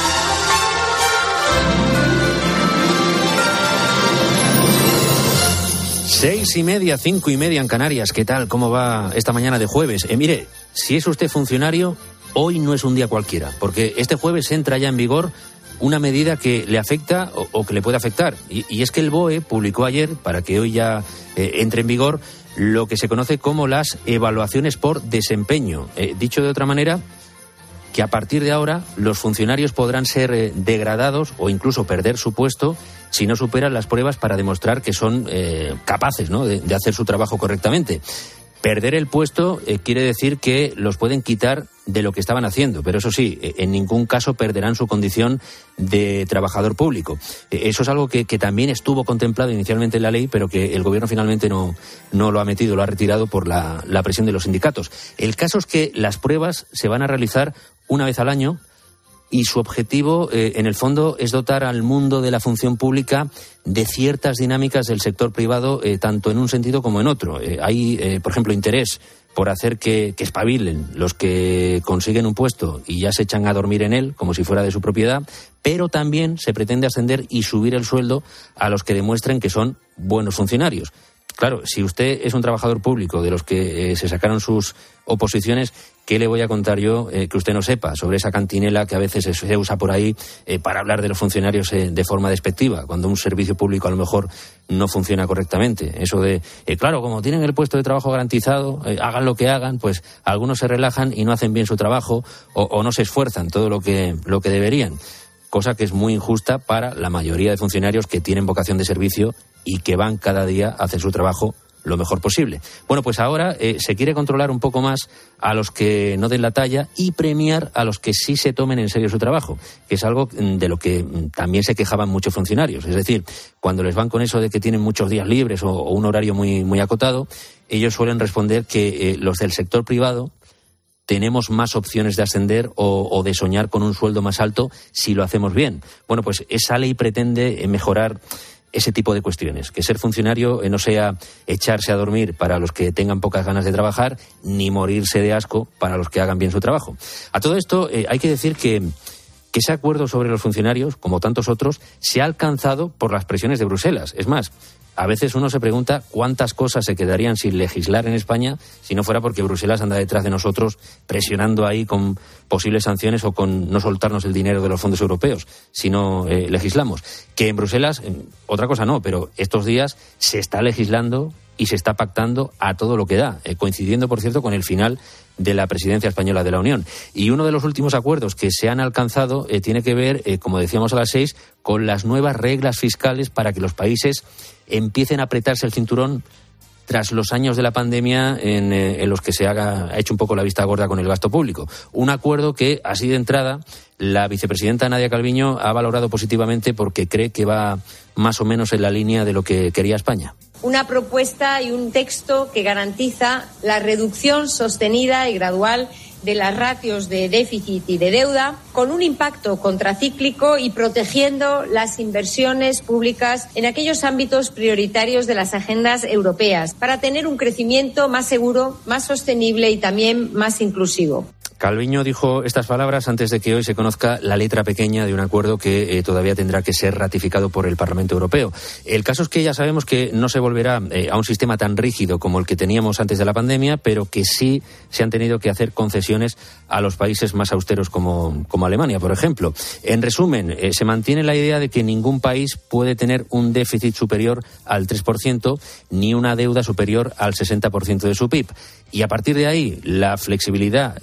Speaker 3: Seis y media, cinco y media en Canarias. ¿Qué tal? ¿Cómo va esta mañana de jueves? Eh, mire, si es usted funcionario, hoy no es un día cualquiera, porque este jueves entra ya en vigor una medida que le afecta o, o que le puede afectar. Y, y es que el B O E publicó ayer, para que hoy ya eh, entre en vigor, lo que se conoce como las evaluaciones por desempeño. Eh, dicho de otra manera, que a partir de ahora los funcionarios podrán ser eh, degradados o incluso perder su puesto si no superan las pruebas para demostrar que son eh, capaces, ¿no?, de, de hacer su trabajo correctamente. Perder el puesto eh, quiere decir que los pueden quitar de lo que estaban haciendo, pero eso sí, eh, en ningún caso perderán su condición de trabajador público. Eh, eso es algo que, que también estuvo contemplado inicialmente en la ley, pero que el gobierno finalmente no, no lo ha metido, lo ha retirado por la, la presión de los sindicatos. El caso es que las pruebas se van a realizar una vez al año, y su objetivo, eh, en el fondo, es dotar al mundo de la función pública de ciertas dinámicas del sector privado, eh, tanto en un sentido como en otro. Eh, hay, eh, por ejemplo, interés por hacer que, que espabilen los que consiguen un puesto y ya se echan a dormir en él, como si fuera de su propiedad, pero también se pretende ascender y subir el sueldo a los que demuestren que son buenos funcionarios. Claro, si usted es un trabajador público de los que eh, se sacaron sus oposiciones, ¿qué le voy a contar yo eh, que usted no sepa sobre esa cantinela que a veces se usa por ahí eh, para hablar de los funcionarios eh, de forma despectiva, cuando un servicio público a lo mejor no funciona correctamente? Eso de, eh, claro, como tienen el puesto de trabajo garantizado, eh, hagan lo que hagan, pues algunos se relajan y no hacen bien su trabajo o, o no se esfuerzan todo lo que, lo que deberían. Cosa que es muy injusta para la mayoría de funcionarios que tienen vocación de servicio y que van cada día a hacer su trabajo lo mejor posible. Bueno, pues ahora eh, se quiere controlar un poco más a los que no den la talla y premiar a los que sí se tomen en serio su trabajo, que es algo de lo que también se quejaban muchos funcionarios. Es decir, cuando les van con eso de que tienen muchos días libres o, o un horario muy, muy acotado, ellos suelen responder que eh, los del sector privado tenemos más opciones de ascender o, o de soñar con un sueldo más alto si lo hacemos bien. Bueno, pues esa ley pretende mejorar ese tipo de cuestiones, que ser funcionario no sea echarse a dormir para los que tengan pocas ganas de trabajar, ni morirse de asco para los que hagan bien su trabajo. A todo esto eh, hay que decir que, que ese acuerdo sobre los funcionarios, como tantos otros, se ha alcanzado por las presiones de Bruselas. Es más, a veces uno se pregunta cuántas cosas se quedarían sin legislar en España si no fuera porque Bruselas anda detrás de nosotros presionando ahí con posibles sanciones o con no soltarnos el dinero de los fondos europeos si no eh, legislamos. Que en Bruselas, eh, otra cosa no, pero estos días se está legislando y se está pactando a todo lo que da, eh, coincidiendo, por cierto, con el final de la presidencia española de la Unión. Y uno de los últimos acuerdos que se han alcanzado eh, tiene que ver, eh, como decíamos a las seis, con las nuevas reglas fiscales para que los países empiecen a apretarse el cinturón tras los años de la pandemia en, eh, en los que se haga, ha hecho un poco la vista gorda con el gasto público. Un acuerdo que, así de entrada, la vicepresidenta Nadia Calviño ha valorado positivamente porque cree que va más o menos en la línea de lo que quería España.
Speaker 6: Una propuesta y un texto que garantiza la reducción sostenida y gradual de las ratios de déficit y de deuda, con un impacto contracíclico y protegiendo las inversiones públicas en aquellos ámbitos prioritarios de las agendas europeas, para tener un crecimiento más seguro, más sostenible y también más inclusivo.
Speaker 3: Calviño dijo estas palabras antes de que hoy se conozca la letra pequeña de un acuerdo que eh, todavía tendrá que ser ratificado por el Parlamento Europeo. El caso es que ya sabemos que no se volverá eh, a un sistema tan rígido como el que teníamos antes de la pandemia, pero que sí se han tenido que hacer concesiones a los países más austeros como, como Alemania, por ejemplo. En resumen, eh, se mantiene la idea de que ningún país puede tener un déficit superior al tres por ciento ni una deuda superior al sesenta por ciento de su P I B. Y a partir de ahí, la flexibilidad que tanto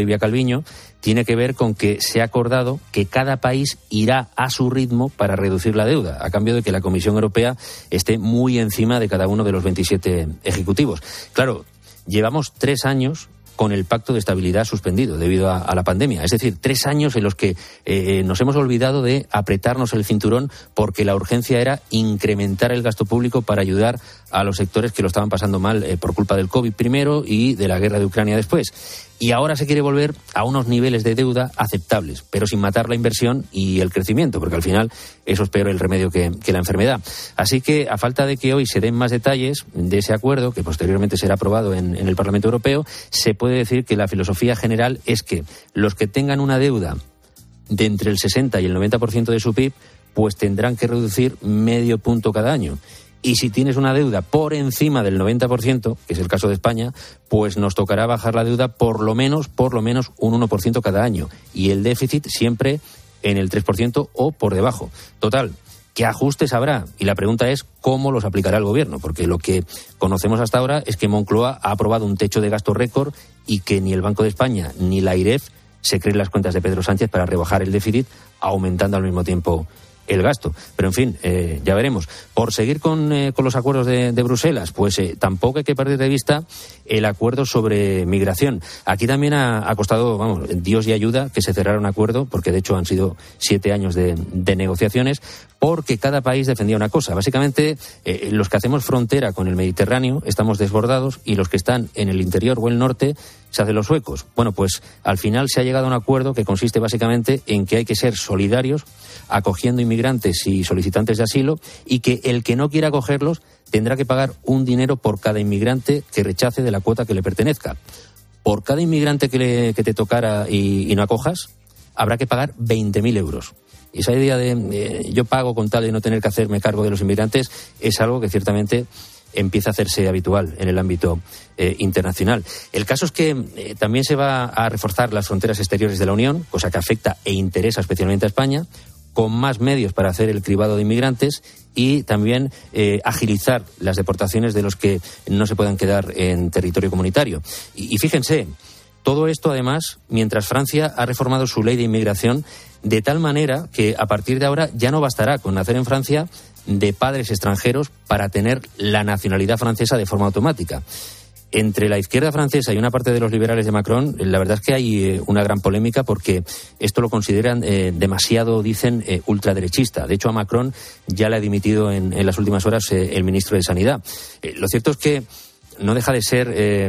Speaker 3: Olivia Calviño, tiene que ver con que se ha acordado que cada país irá a su ritmo para reducir la deuda, a cambio de que la Comisión Europea esté muy encima de cada uno de los veintisiete ejecutivos. Claro, llevamos tres años con el pacto de estabilidad suspendido debido a, a la pandemia. Es decir, tres años en los que eh, nos hemos olvidado de apretarnos el cinturón porque la urgencia era incrementar el gasto público para ayudar a los sectores que lo estaban pasando mal eh, por culpa del COVID primero y de la guerra de Ucrania después. Y ahora se quiere volver a unos niveles de deuda aceptables, pero sin matar la inversión y el crecimiento, porque al final eso es peor el remedio que, que la enfermedad. Así que, a falta de que hoy se den más detalles de ese acuerdo, que posteriormente será aprobado en, en el Parlamento Europeo, se puede decir que la filosofía general es que los que tengan una deuda de entre el sesenta y el noventa por ciento de su P I B, pues tendrán que reducir medio punto cada año. Y si tienes una deuda por encima del noventa por ciento, que es el caso de España, pues nos tocará bajar la deuda por lo menos, por lo menos un uno por ciento cada año. Y el déficit siempre en el tres por ciento o por debajo. Total, ¿qué ajustes habrá? Y la pregunta es cómo los aplicará el gobierno, porque lo que conocemos hasta ahora es que Moncloa ha aprobado un techo de gasto récord y que ni el Banco de España ni la AIREF se creen las cuentas de Pedro Sánchez para rebajar el déficit, aumentando al mismo tiempo el gasto. Pero, en fin, eh, ya veremos. Por seguir con, eh, con los acuerdos de, de Bruselas, pues eh, tampoco hay que perder de vista el acuerdo sobre migración. Aquí también ha, ha costado, vamos, Dios y ayuda que se cerrara un acuerdo, porque de hecho han sido siete años de, de negociaciones, porque cada país defendía una cosa. Básicamente, eh, los que hacemos frontera con el Mediterráneo estamos desbordados y los que están en el interior o el norte se hacen los suecos. Bueno, pues al final se ha llegado a un acuerdo que consiste básicamente en que hay que ser solidarios acogiendo inmigrantes y solicitantes de asilo y que el que no quiera acogerlos tendrá que pagar un dinero por cada inmigrante que rechace de la cuota que le pertenezca. Por cada inmigrante que, le, que te tocara y, y no acojas, habrá que pagar veinte mil euros. Y esa idea de eh, yo pago con tal de no tener que hacerme cargo de los inmigrantes es algo que ciertamente empieza a hacerse habitual en el ámbito eh, internacional. El caso es que eh, también se va a reforzar las fronteras exteriores de la Unión, cosa que afecta e interesa especialmente a España, con más medios para hacer el cribado de inmigrantes y también eh, agilizar las deportaciones de los que no se puedan quedar en territorio comunitario. Y, y fíjense, todo esto además mientras Francia ha reformado su ley de inmigración de tal manera que a partir de ahora ya no bastará con nacer en Francia de padres extranjeros para tener la nacionalidad francesa de forma automática. Entre la izquierda francesa y una parte de los liberales de Macron, la verdad es que hay eh, una gran polémica porque esto lo consideran eh, demasiado, dicen, eh, ultraderechista. De hecho, a Macron ya le ha dimitido en, en las últimas horas eh, el ministro de Sanidad. Eh, lo cierto es que no deja de ser eh,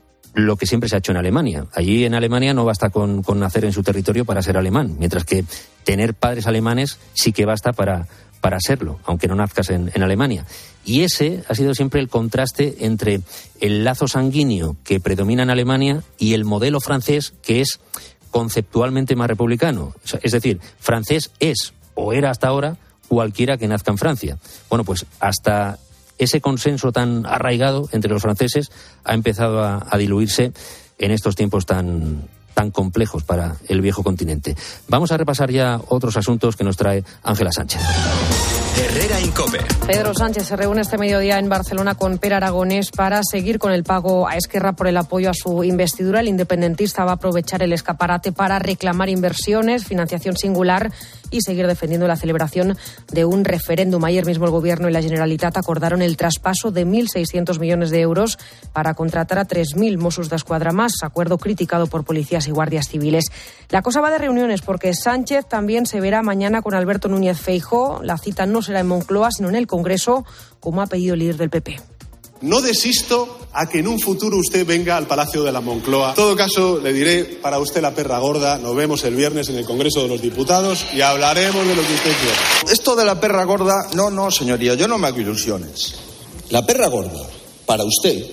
Speaker 3: lo que siempre se ha hecho en Alemania. Allí en Alemania no basta con, con nacer en su territorio para ser alemán, mientras que tener padres alemanes sí que basta para... para serlo, aunque no nazcas en, en Alemania. Y ese ha sido siempre el contraste entre el lazo sanguíneo que predomina en Alemania y el modelo francés, que es conceptualmente más republicano. Es decir, francés es, o era hasta ahora, cualquiera que nazca en Francia. Bueno, pues hasta ese consenso tan arraigado entre los franceses ha empezado a, a diluirse en estos tiempos tan... tan complejos para el viejo continente. Vamos a repasar ya otros asuntos que nos trae Ángela Sánchez.
Speaker 1: Herrera Incope.
Speaker 8: Pedro Sánchez se reúne este mediodía en Barcelona con Pere Aragonés para seguir con el pago a Esquerra por el apoyo a su investidura. El independentista va a aprovechar el escaparate para reclamar inversiones, financiación singular y seguir defendiendo la celebración de un referéndum. Ayer mismo el Gobierno y la Generalitat acordaron el traspaso de mil seiscientos millones de euros para contratar a tres mil Mossos d'Esquadra más, acuerdo criticado por policías y guardias civiles. La cosa va de reuniones porque Sánchez también se verá mañana con Alberto Núñez Feijóo. La cita no será en Moncloa, sino en el Congreso, como ha pedido el líder del P P.
Speaker 7: No desisto a que en un futuro usted venga al Palacio de la Moncloa. En todo caso, le diré, para usted la perra gorda, nos vemos el viernes en el Congreso de los Diputados y hablaremos de lo que usted quiera.
Speaker 9: Esto de la perra gorda, no, no, señoría, yo no me hago ilusiones. La perra gorda, para usted,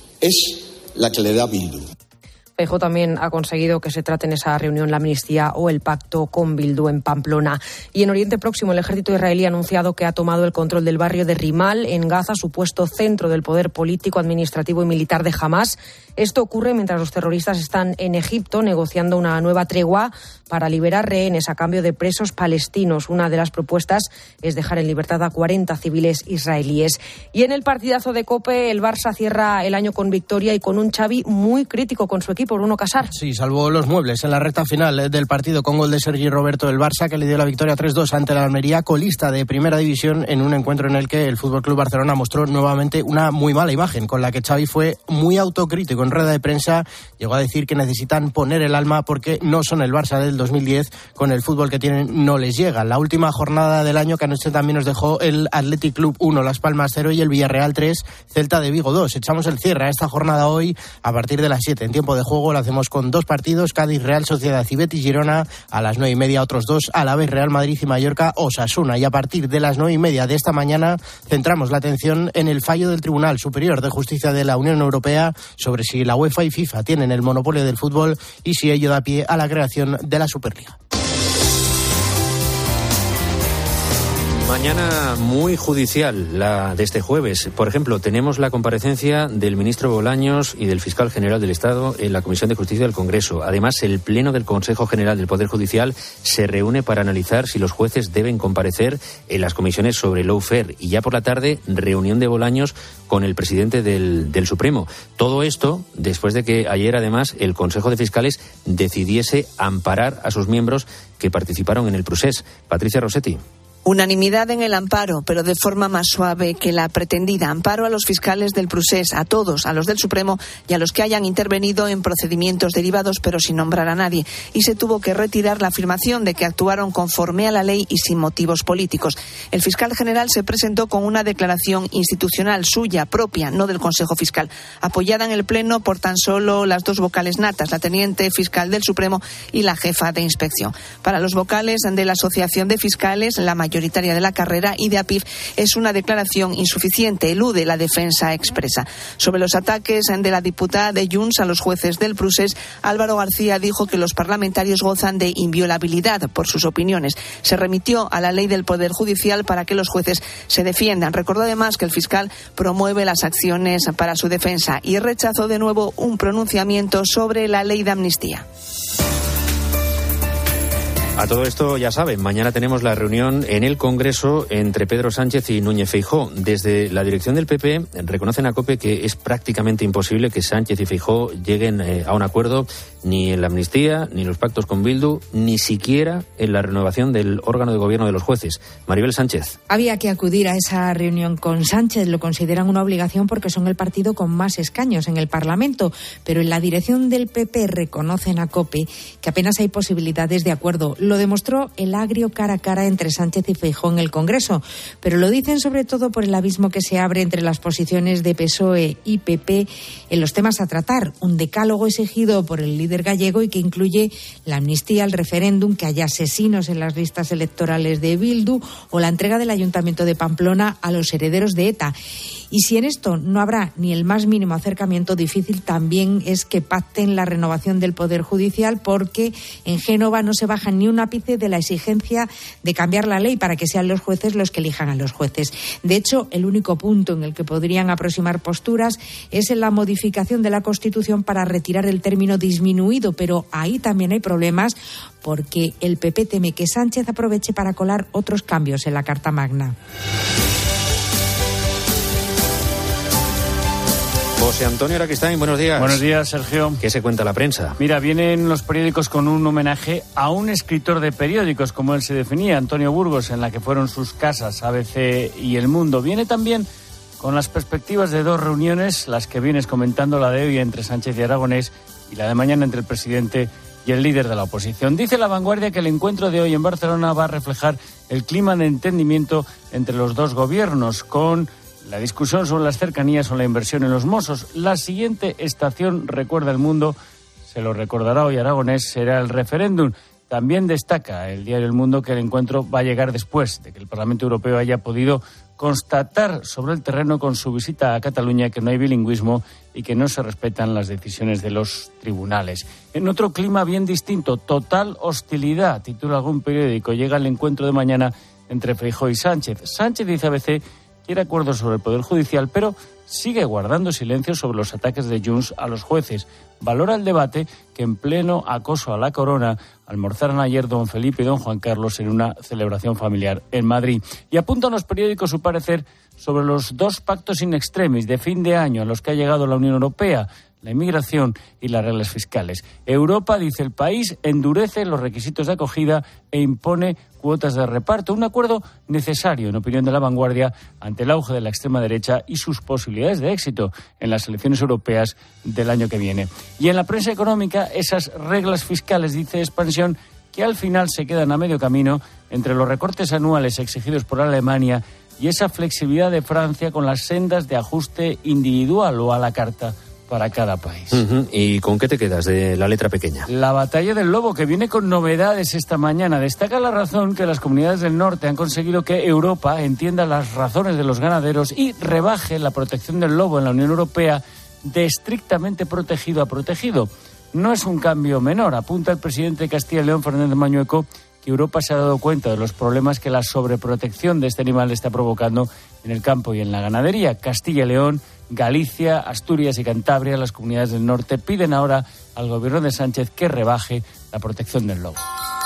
Speaker 9: es la que le da Bildu.
Speaker 8: Feijóo también ha conseguido que se trate en esa reunión la amnistía o el pacto con Bildu en Pamplona. Y en Oriente Próximo, el ejército israelí ha anunciado que ha tomado el control del barrio de Rimal, en Gaza, supuesto centro del poder político, administrativo y militar de Hamás. Esto ocurre mientras los terroristas están en Egipto negociando una nueva tregua para liberar rehenes a cambio de presos palestinos. Una de las propuestas es dejar en libertad a cuarenta civiles israelíes. Y en el partidazo de COPE, el Barça cierra el año con victoria y con un Xavi muy crítico con su equipo. por uno Casar.
Speaker 4: Sí, salvó los muebles en la recta final del partido con gol de Sergi Roberto del Barça, que le dio la victoria tres dos ante la Almería, colista de Primera División, en un encuentro en el que el F C Barcelona mostró nuevamente una muy mala imagen, con la que Xavi fue muy autocrítico en rueda de prensa. Llegó a decir que necesitan poner el alma porque no son el Barça del dos mil diez, con el fútbol que tienen no les llega. La última jornada del año, que anoche también nos dejó el Athletic Club uno, Las Palmas cero y el Villarreal tres, Celta de Vigo dos. Echamos el cierre a esta jornada hoy a partir de las siete. En tiempo de juego lo hacemos con dos partidos: Cádiz, Real Sociedad y Betis Girona. A las nueve y media otros dos: Alavés, Real Madrid y Mallorca, Osasuna. Y a partir de las nueve y media de esta mañana centramos la atención en el fallo del Tribunal Superior de Justicia de la Unión Europea sobre si la UEFA y FIFA tienen el monopolio del fútbol y si ello da pie a la creación de la Superliga.
Speaker 3: Mañana muy judicial, la de este jueves. Por ejemplo, tenemos la comparecencia del ministro Bolaños y del fiscal general del Estado en la Comisión de Justicia del Congreso. Además, el Pleno del Consejo General del Poder Judicial se reúne para analizar si los jueces deben comparecer en las comisiones sobre lawfare. Y ya por la tarde, reunión de Bolaños con el presidente del, del Supremo. Todo esto después de que ayer, además, el Consejo de Fiscales decidiese amparar a sus miembros que participaron en el procés. Patricia Rossetti.
Speaker 10: Unanimidad en el amparo, pero de forma más suave que la pretendida. Amparo a los fiscales del Procés, a todos, a los del Supremo y a los que hayan intervenido en procedimientos derivados, pero sin nombrar a nadie. Y se tuvo que retirar la afirmación de que actuaron conforme a la ley y sin motivos políticos. El fiscal general se presentó con una declaración institucional suya, propia, no del Consejo Fiscal, apoyada en el Pleno por tan solo las dos vocales natas, la teniente fiscal del Supremo y la jefa de inspección. Para los vocales de la Asociación de Fiscales, la mayoría mayoritaria de la carrera y de A P I F, es una declaración insuficiente, elude la defensa expresa. Sobre los ataques de la diputada de Junts a los jueces del Procés, Álvaro García dijo que los parlamentarios gozan de inviolabilidad por sus opiniones. Se remitió a la ley del Poder Judicial para que los jueces se defiendan. Recordó además que el fiscal promueve las acciones para su defensa y rechazó de nuevo un pronunciamiento sobre la ley de amnistía.
Speaker 3: A todo esto, ya saben, mañana tenemos la reunión en el Congreso entre Pedro Sánchez y Núñez Feijóo. Desde la dirección del P P reconocen a COPE que es prácticamente imposible que Sánchez y Feijóo lleguen eh, a un acuerdo ni en la amnistía, ni en los pactos con Bildu, ni siquiera en la renovación del órgano de gobierno de los jueces. Maribel Sánchez.
Speaker 11: Había que acudir a esa reunión con Sánchez, lo consideran una obligación porque son el partido con más escaños en el Parlamento, pero en la dirección del P P reconocen a COPE que apenas hay posibilidades de acuerdo. Lo demostró el agrio cara a cara entre Sánchez y Feijóo en el Congreso, pero lo dicen sobre todo por el abismo que se abre entre las posiciones de P S O E y P P en los temas a tratar, un decálogo exigido por el líder gallego y que incluye la amnistía, el referéndum, que haya asesinos en las listas electorales de Bildu o la entrega del Ayuntamiento de Pamplona a los herederos de ETA. Y si en esto no habrá ni el más mínimo acercamiento, difícil también es que pacten la renovación del Poder Judicial, porque en Génova no se baja ni un ápice de la exigencia de cambiar la ley para que sean los jueces los que elijan a los jueces. De hecho, el único punto en el que podrían aproximar posturas es en la modificación de la Constitución para retirar el término disminuido, pero ahí también hay problemas porque el P P teme que Sánchez aproveche para colar otros cambios en la Carta Magna.
Speaker 3: José Antonio Araquistáin, buenos días.
Speaker 12: Buenos días, Sergio.
Speaker 3: ¿Qué se cuenta la prensa?
Speaker 12: Mira, vienen los periódicos con un homenaje a un escritor de periódicos, como él se definía, Antonio Burgos, en la que fueron sus casas, A B C y El Mundo. Viene también con las perspectivas de dos reuniones, las que vienes comentando, la de hoy entre Sánchez y Aragonés y la de mañana entre el presidente y el líder de la oposición. Dice La Vanguardia que el encuentro de hoy en Barcelona va a reflejar el clima de entendimiento entre los dos gobiernos, con la discusión sobre las cercanías o la inversión en los Mossos. La siguiente estación, recuerda El Mundo, se lo recordará hoy Aragonés, será el referéndum. También destaca el diario El Mundo que el encuentro va a llegar después de que el Parlamento Europeo haya podido constatar sobre el terreno con su visita a Cataluña que no hay bilingüismo y que no se respetan las decisiones de los tribunales. En otro clima bien distinto, total hostilidad, titula algún periódico, llega el encuentro de mañana entre Feijóo y Sánchez. Sánchez, dice A B C, quiere acuerdos sobre el Poder Judicial, pero sigue guardando silencio sobre los ataques de Junts a los jueces. Valora el debate que en pleno acoso a la corona almorzaron ayer don Felipe y don Juan Carlos en una celebración familiar en Madrid. Y apuntan los periódicos su parecer sobre los dos pactos in extremis de fin de año a los que ha llegado la Unión Europea: la inmigración y las reglas fiscales. Europa, dice el país, endurece los requisitos de acogida e impone cuotas de reparto. Un acuerdo necesario, en opinión de La Vanguardia, ante el auge de la extrema derecha y sus posibilidades de éxito en las elecciones europeas del año que viene. Y en la prensa económica, esas reglas fiscales, dice Expansión, que al final se quedan a medio camino entre los recortes anuales exigidos por Alemania y esa flexibilidad de Francia con las sendas de ajuste individual o a la carta para cada país.
Speaker 3: Uh-huh. ¿Y con qué te quedas de la letra pequeña?
Speaker 12: La batalla del lobo, que viene con novedades esta mañana. Destaca La Razón que las comunidades del norte han conseguido que Europa entienda las razones de los ganaderos y rebaje la protección del lobo en la Unión Europea de estrictamente protegido a protegido. No es un cambio menor, apunta el presidente de Castilla y León, Fernández Mañueco, que Europa se ha dado cuenta de los problemas que la sobreprotección de este animal está provocando en el campo y en la ganadería. Castilla y León, Galicia, Asturias y Cantabria, las comunidades del norte, piden ahora al gobierno de Sánchez que rebaje la protección del lobo.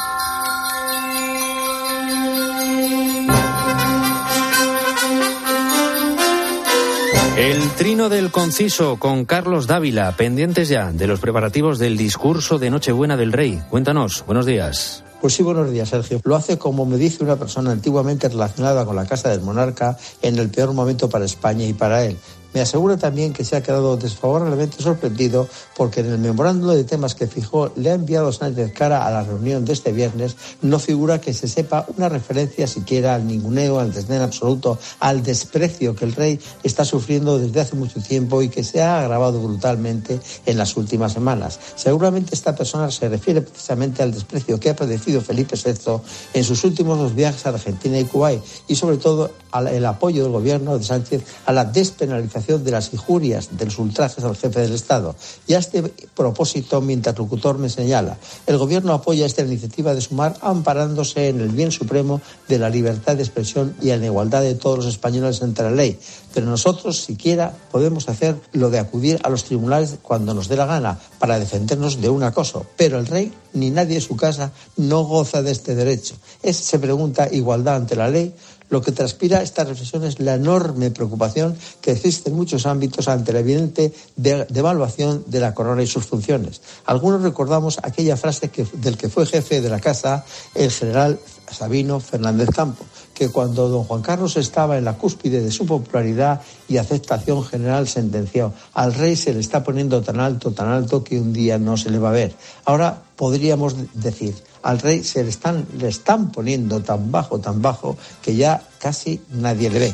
Speaker 3: El trino del conciso con Carlos Dávila, pendientes ya de los preparativos del discurso de Nochebuena del Rey. Cuéntanos, buenos días.
Speaker 13: Pues sí, buenos días, Sergio. Lo hace, como me dice una persona antiguamente relacionada con la Casa del Monarca, en el peor momento para España y para él. Me asegura también que se ha quedado desfavorablemente sorprendido porque en el memorándum de temas que fijó le ha enviado Sánchez cara a la reunión de este viernes no figura que se sepa una referencia siquiera al ninguneo, al desdén absoluto, al desprecio que el rey está sufriendo desde hace mucho tiempo y que se ha agravado brutalmente en las últimas semanas. Seguramente esta persona se refiere precisamente al desprecio que ha padecido Felipe sexto en sus últimos dos viajes a Argentina y Kuwait y sobre todo al apoyo del gobierno de Sánchez a la despenalización de las injurias, de los ultrajes al jefe del Estado. Y a este propósito, mi interlocutor me señala, el Gobierno apoya esta iniciativa de Sumar amparándose en el bien supremo de la libertad de expresión y en la igualdad de todos los españoles ante la ley. Pero nosotros siquiera podemos hacer lo de acudir a los tribunales cuando nos dé la gana para defendernos de un acoso. Pero el rey ni nadie en su casa no goza de este derecho. Es, se pregunta, igualdad ante la ley. Lo que transpira esta reflexión es la enorme preocupación que existe en muchos ámbitos ante la evidente de- devaluación de la corona y sus funciones. Algunos recordamos aquella frase que, del que fue jefe de la casa, el general Sabino Fernández Campo, que cuando don Juan Carlos estaba en la cúspide de su popularidad y aceptación general sentenció: al rey se le está poniendo tan alto, tan alto que un día no se le va a ver. Ahora podríamos decir: al rey se le están, le están poniendo tan bajo, tan bajo, que ya casi nadie le ve.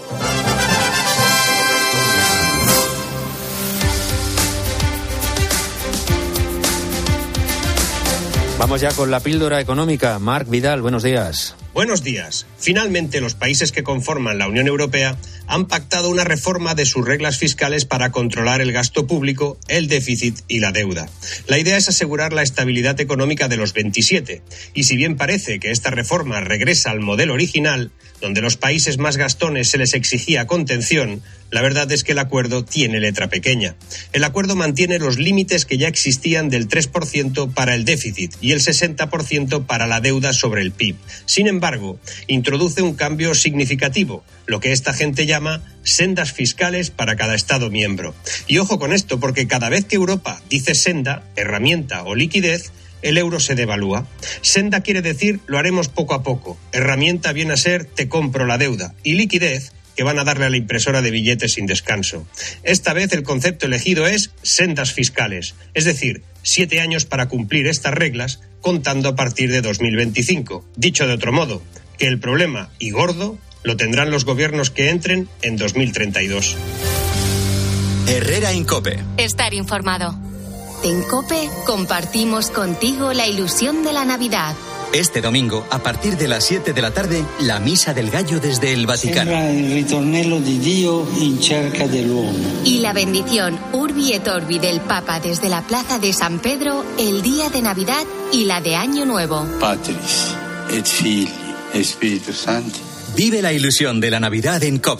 Speaker 3: Vamos ya con la píldora económica. Marc Vidal, buenos días.
Speaker 14: Buenos días. Finalmente, los países que conforman la Unión Europea han pactado una reforma de sus reglas fiscales para controlar el gasto público, el déficit y la deuda. La idea es asegurar la estabilidad económica de los veintisiete. Y si bien parece que esta reforma regresa al modelo original, donde los países más gastones se les exigía contención, la verdad es que el acuerdo tiene letra pequeña. El acuerdo mantiene los límites que ya existían del tres por ciento para el déficit y el sesenta por ciento para la deuda sobre el P I B. Sin embargo, introduce un cambio significativo, lo que esta gente llama sendas fiscales para cada Estado miembro. Y ojo con esto, porque cada vez que Europa dice senda, herramienta o liquidez, el euro se devalúa. Senda quiere decir lo haremos poco a poco. Herramienta viene a ser te compro la deuda. Y liquidez, que van a darle a la impresora de billetes sin descanso. Esta vez el concepto elegido es sendas fiscales, es decir, siete años para cumplir estas reglas, contando a partir de dos mil veinticinco. Dicho de otro modo, que el problema, y gordo, lo tendrán los gobiernos que entren en dos mil treinta y dos.
Speaker 1: Herrera Incope.
Speaker 2: Estar informado. En COPE compartimos contigo la ilusión de la Navidad.
Speaker 1: Este domingo, a partir de las siete de la tarde, la Misa del Gallo desde el Vaticano.
Speaker 15: Sembra il ritornello di Dio in cerca dell'uomo.
Speaker 2: Y la bendición Urbi et Orbi del Papa desde la Plaza de San Pedro el día de Navidad y la de Año Nuevo.
Speaker 15: Patris et Filii et Spiritus Sancti.
Speaker 1: Vive la ilusión de la Navidad en COPE.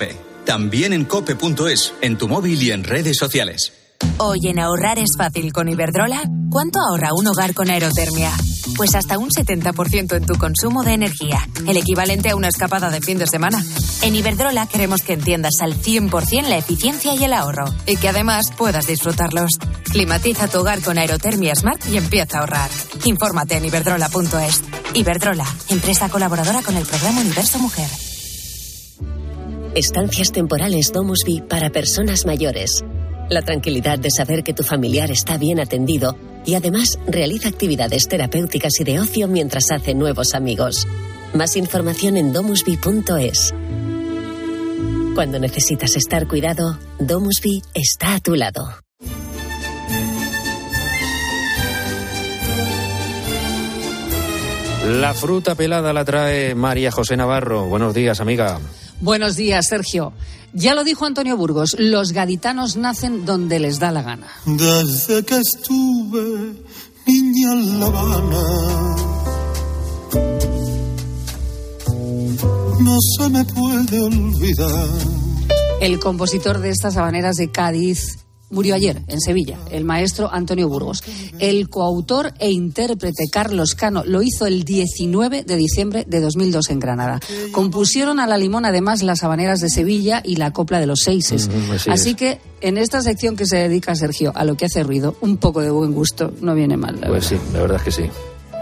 Speaker 1: también en cope punto es, en tu móvil y en redes sociales.
Speaker 16: Hoy en ahorrar es fácil con Iberdrola. ¿Cuánto ahorra un hogar con aerotermia? Pues hasta un setenta por ciento en tu consumo de energía, el equivalente a una escapada de fin de semana. En Iberdrola queremos que entiendas al cien por ciento la eficiencia y el ahorro, y que además puedas disfrutarlos. Climatiza tu hogar con aerotermia Smart y empieza a ahorrar. Infórmate en iberdrola punto es. Iberdrola, empresa colaboradora con el programa Universo Mujer.
Speaker 31: Estancias temporales Domusvi para personas mayores. La tranquilidad de saber que tu familiar está bien atendido y además realiza actividades terapéuticas y de ocio mientras hace nuevos amigos. Más información en domusvi punto es. Cuando necesitas estar cuidado, Domusvi está a tu lado.
Speaker 3: La fruta pelada la trae María José Navarro. Buenos días, amiga.
Speaker 17: Buenos días, Sergio. Ya lo dijo Antonio Burgos, los gaditanos nacen donde les da la gana.
Speaker 18: Desde que estuve niña en La Habana, no se me puede olvidar.
Speaker 17: El compositor de estas habaneras de Cádiz murió ayer en Sevilla, el maestro Antonio Burgos. El coautor e intérprete Carlos Cano lo hizo el diecinueve de diciembre de dos mil dos en Granada. Compusieron a la limón además las habaneras de Sevilla y la copla de los Seises. Mm, así así es. Que en esta sección que se dedica Sergio a lo que hace ruido, un poco de buen gusto no viene mal. La
Speaker 3: pues verdad. Sí, la verdad es que sí.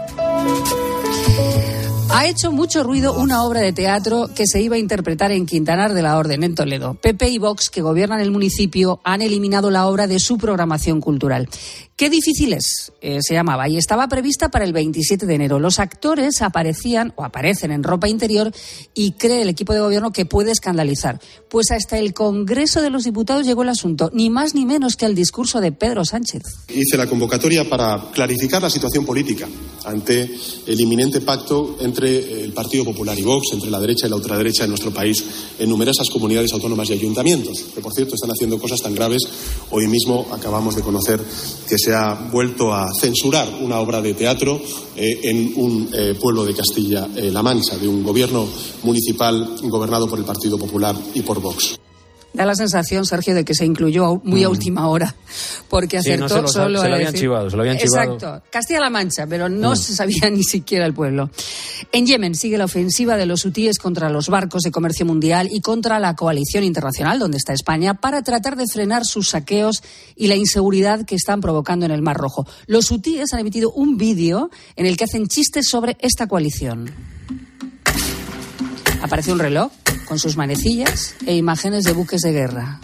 Speaker 17: Ha hecho mucho ruido una obra de teatro que se iba a interpretar en Quintanar de la Orden, en Toledo. P P y Vox, que gobiernan el municipio, han eliminado la obra de su programación cultural. ¡Qué difícil es! Eh, se llamaba y estaba prevista para el veintisiete de enero. Los actores aparecían o aparecen en ropa interior y cree el equipo de gobierno que puede escandalizar. Pues hasta el Congreso de los Diputados llegó el asunto, ni más ni menos que al discurso de Pedro Sánchez.
Speaker 7: Hice la convocatoria para clarificar la situación política ante el inminente pacto entre el Partido Popular y Vox, entre la derecha y la ultraderecha en nuestro país, en numerosas comunidades autónomas y ayuntamientos, que por cierto están haciendo cosas tan graves. Hoy mismo acabamos de conocer que se ha vuelto a censurar una obra de teatro eh, en un eh, pueblo de Castilla-La Mancha, de un gobierno municipal gobernado por el Partido Popular y por Vox.
Speaker 17: Da la sensación, Sergio, de que se incluyó muy a última hora, porque acertó sí, no se lo, solo
Speaker 3: se lo
Speaker 17: a
Speaker 3: habían
Speaker 17: decir...
Speaker 3: chivado, se lo habían chivado.
Speaker 17: Exacto, Castilla-La Mancha, pero no mm. se sabía ni siquiera el pueblo. En Yemen sigue la ofensiva de los hutíes contra los barcos de comercio mundial y contra la coalición internacional, donde está España, para tratar de frenar sus saqueos y la inseguridad que están provocando en el Mar Rojo. Los hutíes han emitido un vídeo en el que hacen chistes sobre esta coalición. Aparece un reloj con sus manecillas e imágenes de buques de guerra.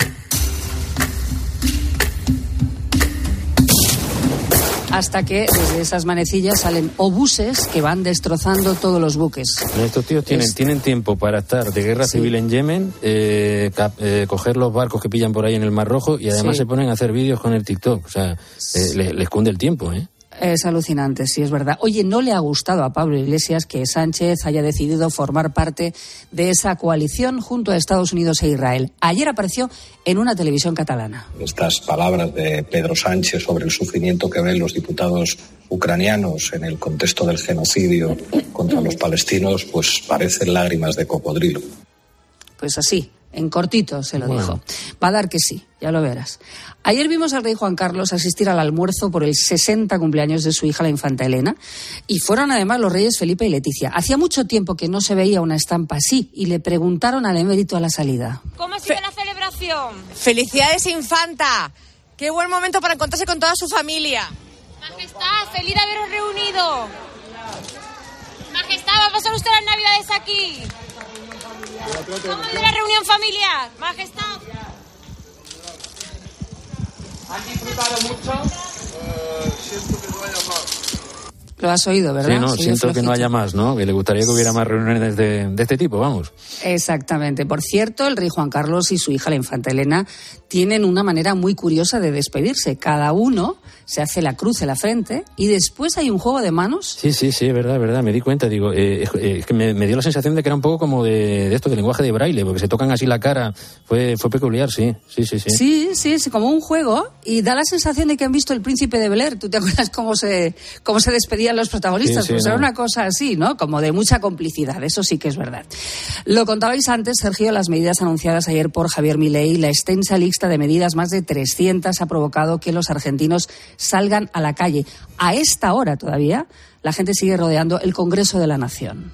Speaker 17: Hasta que desde esas manecillas salen obuses que van destrozando todos los buques.
Speaker 3: Estos tíos tienen, es... tienen tiempo para estar de guerra sí. civil en Yemen, eh, cap, eh, coger los barcos que pillan por ahí en el Mar Rojo y además sí. se ponen a hacer vídeos con el TikTok. O sea, eh, les, les cunde el tiempo, ¿eh?
Speaker 17: Es alucinante, sí, es verdad. Oye, no le ha gustado a Pablo Iglesias que Sánchez haya decidido formar parte de esa coalición junto a Estados Unidos e Israel. Ayer apareció en una televisión catalana.
Speaker 19: Estas palabras de Pedro Sánchez sobre el sufrimiento que ven los diputados ucranianos en el contexto del genocidio contra los palestinos, pues parecen lágrimas de cocodrilo.
Speaker 17: Pues así. En cortito se lo bueno. dijo. Va a dar que sí, ya lo verás. Ayer vimos al rey Juan Carlos asistir al almuerzo por el sesenta cumpleaños de su hija, la infanta Elena, y fueron además los reyes Felipe y Leticia. Hacía mucho tiempo que no se veía una estampa así y le preguntaron al emérito a la salida.
Speaker 20: ¿Cómo ha sido Fe- la celebración? ¡Felicidades, infanta! ¡Qué buen momento para encontrarse con toda su familia! Majestad, feliz de haberos reunido. Majestad, ¿va a pasar usted las navidades aquí? ¿Cómo ha ido la reunión familiar, Majestad?
Speaker 18: ¿Han disfrutado mucho? Uh, siento que no haya más.
Speaker 17: Lo has oído, ¿verdad?
Speaker 3: Sí, no,
Speaker 17: Soy
Speaker 3: siento
Speaker 17: flojito.
Speaker 3: Que no haya más, ¿no? Que le gustaría que hubiera más reuniones de, de este tipo, vamos.
Speaker 17: Exactamente. Por cierto, el rey Juan Carlos y su hija, la infanta Elena, tienen una manera muy curiosa de despedirse. Cada uno se hace la cruz en la frente y después hay un juego de manos.
Speaker 3: Sí, sí, sí, es verdad, es verdad. Me di cuenta, digo, eh, eh, que me, me dio la sensación de que era un poco como de, de esto, de lenguaje de braille, porque se tocan así la cara. Fue, fue peculiar, sí, sí, sí, sí.
Speaker 17: Sí, sí, es como un juego y da la sensación de que han visto El Príncipe de Bel-Air. ¿Tú te acuerdas cómo se, cómo se despedían los protagonistas? Sí, sí, pues no. Era una cosa así, ¿no? Como de mucha complicidad, eso sí que es verdad. Lo contabais antes, Sergio, las medidas anunciadas ayer por Javier Milei, la extensa lista de medidas, más de trescientas, ha provocado que los argentinos salgan a la calle. A esta hora todavía, la gente sigue rodeando el Congreso de la Nación.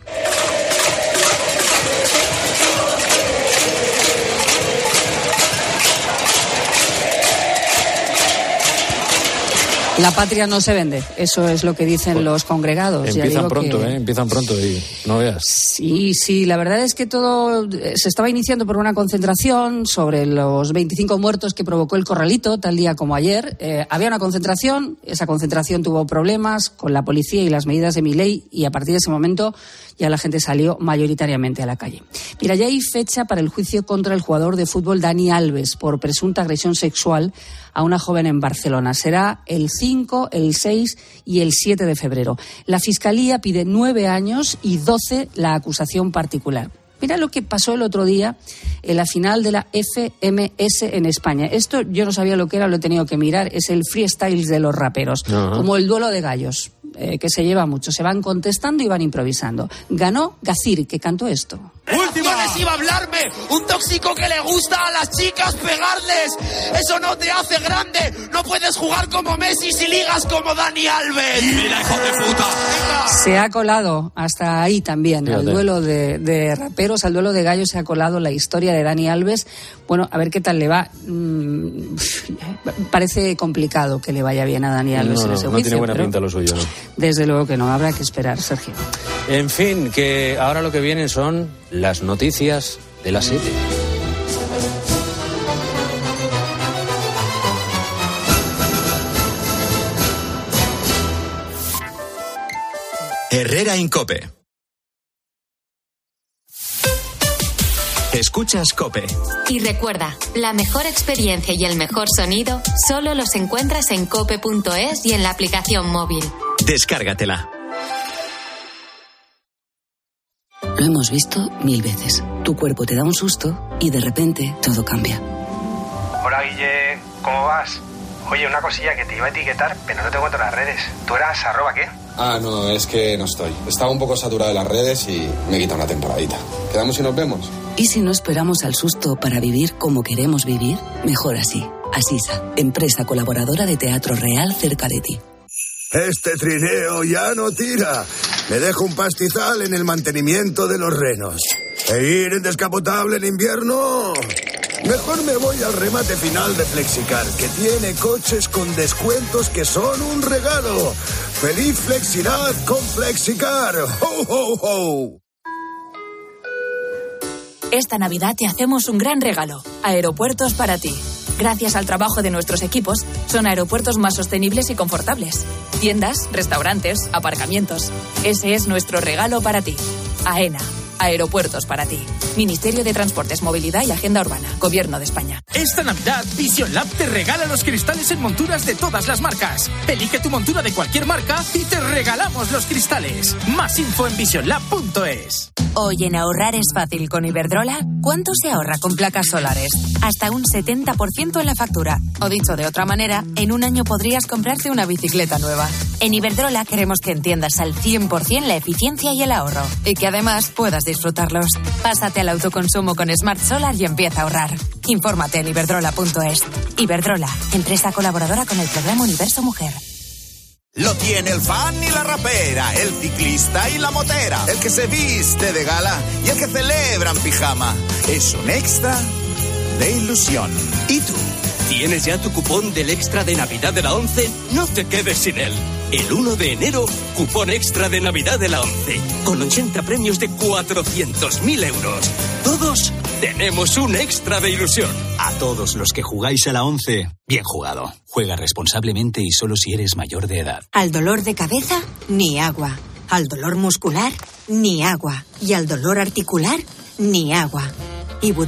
Speaker 17: La patria no se vende, eso es lo que dicen pues los congregados.
Speaker 3: Empiezan
Speaker 17: ya digo
Speaker 3: pronto,
Speaker 17: que...
Speaker 3: ¿eh? Empiezan pronto y no veas.
Speaker 17: Sí, sí, la verdad es que todo se estaba iniciando por una concentración sobre los veinticinco muertos que provocó el Corralito, tal día como ayer. Eh, había una concentración, esa concentración tuvo problemas con la policía y las medidas de Milei y a partir de ese momento ya la gente salió mayoritariamente a la calle. Mira, ya hay fecha para el juicio contra el jugador de fútbol Dani Alves por presunta agresión sexual a una joven en Barcelona. Será el cinco, el seis y el siete de febrero. La Fiscalía pide nueve años y doce la acusación particular. Mira lo que pasó el otro día en la final de la F M S en España. Esto yo no sabía lo que era, lo he tenido que mirar. Es el freestyle de los raperos, uh-huh. Como el duelo de gallos, eh, que se lleva mucho. Se van contestando y van improvisando. Ganó Gazir, que cantó esto.
Speaker 5: Última vez iba a hablarme, un tóxico que le gusta a las chicas pegarles. Eso no te hace grande. No puedes jugar como Messi si ligas como Dani Alves. Mira, hijo de puta.
Speaker 17: Se ha colado hasta ahí también,
Speaker 3: Fíjate.
Speaker 17: Al duelo de, de raperos, al duelo de gallos se ha colado la historia de Dani Alves. Bueno, a ver qué tal le va. Mm, parece complicado que le vaya bien a Dani Alves
Speaker 3: no,
Speaker 17: en
Speaker 3: no,
Speaker 17: ese
Speaker 3: no
Speaker 17: juicio.
Speaker 3: No tiene buena pinta lo suyo, ¿no?
Speaker 17: Desde luego que no, habrá que esperar, Sergio.
Speaker 3: En fin, que ahora lo que vienen son las noticias de las siete.
Speaker 1: Herrera Incope. Escuchas COPE.
Speaker 2: Y recuerda, la mejor experiencia y el mejor sonido solo los encuentras en cope punto es y en la aplicación móvil.
Speaker 1: Descárgatela.
Speaker 21: Lo hemos visto mil veces. Tu cuerpo te da un susto y de repente todo cambia.
Speaker 22: Hola Guille, ¿cómo vas? Oye, una cosilla que te iba a etiquetar, pero no te encuentro en las redes. ¿Tú eras arroba qué?
Speaker 23: Ah, no, es que no estoy. Estaba un poco saturado de las redes y me quita una temporadita. ¿Quedamos y nos vemos?
Speaker 21: ¿Y si no esperamos al susto para vivir como queremos vivir? Mejor así. Asisa, empresa colaboradora de Teatro Real cerca de ti.
Speaker 24: Este trineo ya no tira. Me dejo un pastizal en el mantenimiento de los renos. ¿E ir en descapotable en invierno? Mejor me voy al remate final de Flexicar, que tiene coches con descuentos que son un regalo. ¡Feliz Flexidad con Flexicar! ¡Ho, ho, ho!
Speaker 25: Esta Navidad te hacemos un gran regalo. Aeropuertos para ti. Gracias al trabajo de nuestros equipos, son aeropuertos más sostenibles y confortables. Tiendas, restaurantes, aparcamientos. Ese es nuestro regalo para ti. AENA. Aeropuertos para ti. Ministerio de Transportes, Movilidad y Agenda Urbana. Gobierno de España.
Speaker 26: Esta Navidad, Vision Lab te regala los cristales en monturas de todas las marcas. Elige tu montura de cualquier marca y te regalamos los cristales. Más info en vision lab punto es.
Speaker 16: Hoy en ahorrar es fácil con Iberdrola. ¿Cuánto se ahorra con placas solares? Hasta un setenta por ciento en la factura. O dicho de otra manera, en un año podrías comprarte una bicicleta nueva. En Iberdrola queremos que entiendas al cien por ciento la eficiencia y el ahorro. Y que además puedas disfrutarlos. Pásate al autoconsumo con Smart Solar y empieza a ahorrar. Infórmate en iberdrola punto es. Iberdrola, empresa colaboradora con el programa Universo Mujer.
Speaker 27: Lo tiene el fan y la rapera, el ciclista y la motera, el que se viste de gala y el que celebra en pijama. Es un extra de ilusión.
Speaker 28: ¿Y tú? ¿Tienes ya tu cupón del extra de Navidad de la ONCE? No te quedes sin él. El uno de enero, cupón extra de Navidad de la ONCE, con ochenta premios de cuatrocientos mil euros. Todos tenemos un extra de ilusión.
Speaker 31: A todos los que jugáis a la ONCE, bien jugado. Juega responsablemente y solo si eres mayor de edad.
Speaker 29: Al dolor de cabeza, ni agua. Al dolor muscular, ni agua. Y al dolor articular, ni agua. Ibudol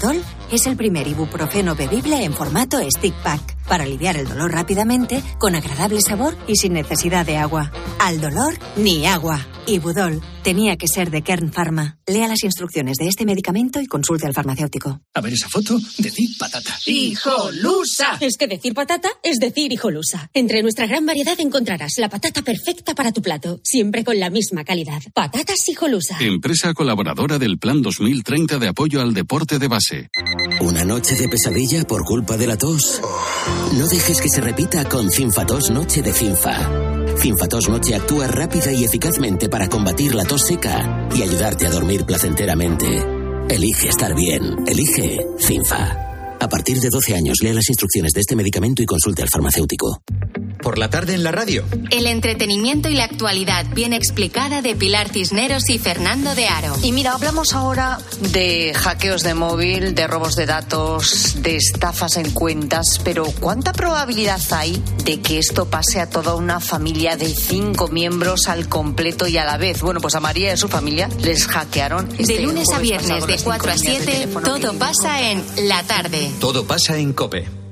Speaker 29: es el primer ibuprofeno bebible en formato stick pack, para aliviar el dolor rápidamente, con agradable sabor y sin necesidad de agua. Al dolor, ni agua. Ibudol tenía que ser de Kern Pharma. Lea las instrucciones de este medicamento y consulte al farmacéutico.
Speaker 4: A ver esa foto, decir patata.
Speaker 31: ¡Hijolusa! Es que decir patata es decir hijolusa. Entre nuestra gran variedad encontrarás la patata perfecta para tu plato, siempre con la misma calidad. Patatas Hijolusa.
Speaker 6: Empresa colaboradora del Plan dos mil treinta de apoyo al deporte de base.
Speaker 8: ¿Una noche de pesadilla por culpa de la tos? No dejes que se repita con Cinfatos Noche de Cinfa. Cinfatos Noche actúa rápida y eficazmente para combatir la tos seca y ayudarte a dormir placenteramente. Elige estar bien. Elige Cinfa. A partir de doce años, lea las instrucciones de este medicamento y consulte al farmacéutico.
Speaker 1: Por la tarde en la radio.
Speaker 2: El entretenimiento y la actualidad bien explicada de Pilar Cisneros y Fernando de Aro.
Speaker 9: Y mira, hablamos ahora de hackeos de móvil, de robos de datos, de estafas en cuentas, pero ¿cuánta probabilidad hay de que esto pase a toda una familia de cinco miembros al completo y a la vez? Bueno, pues a María y a su familia les hackearon. Este
Speaker 2: de lunes a
Speaker 9: jueves
Speaker 2: viernes
Speaker 9: pasado,
Speaker 2: de cuatro a siete, todo pasa en La Tarde.
Speaker 1: Todo pasa en COPE.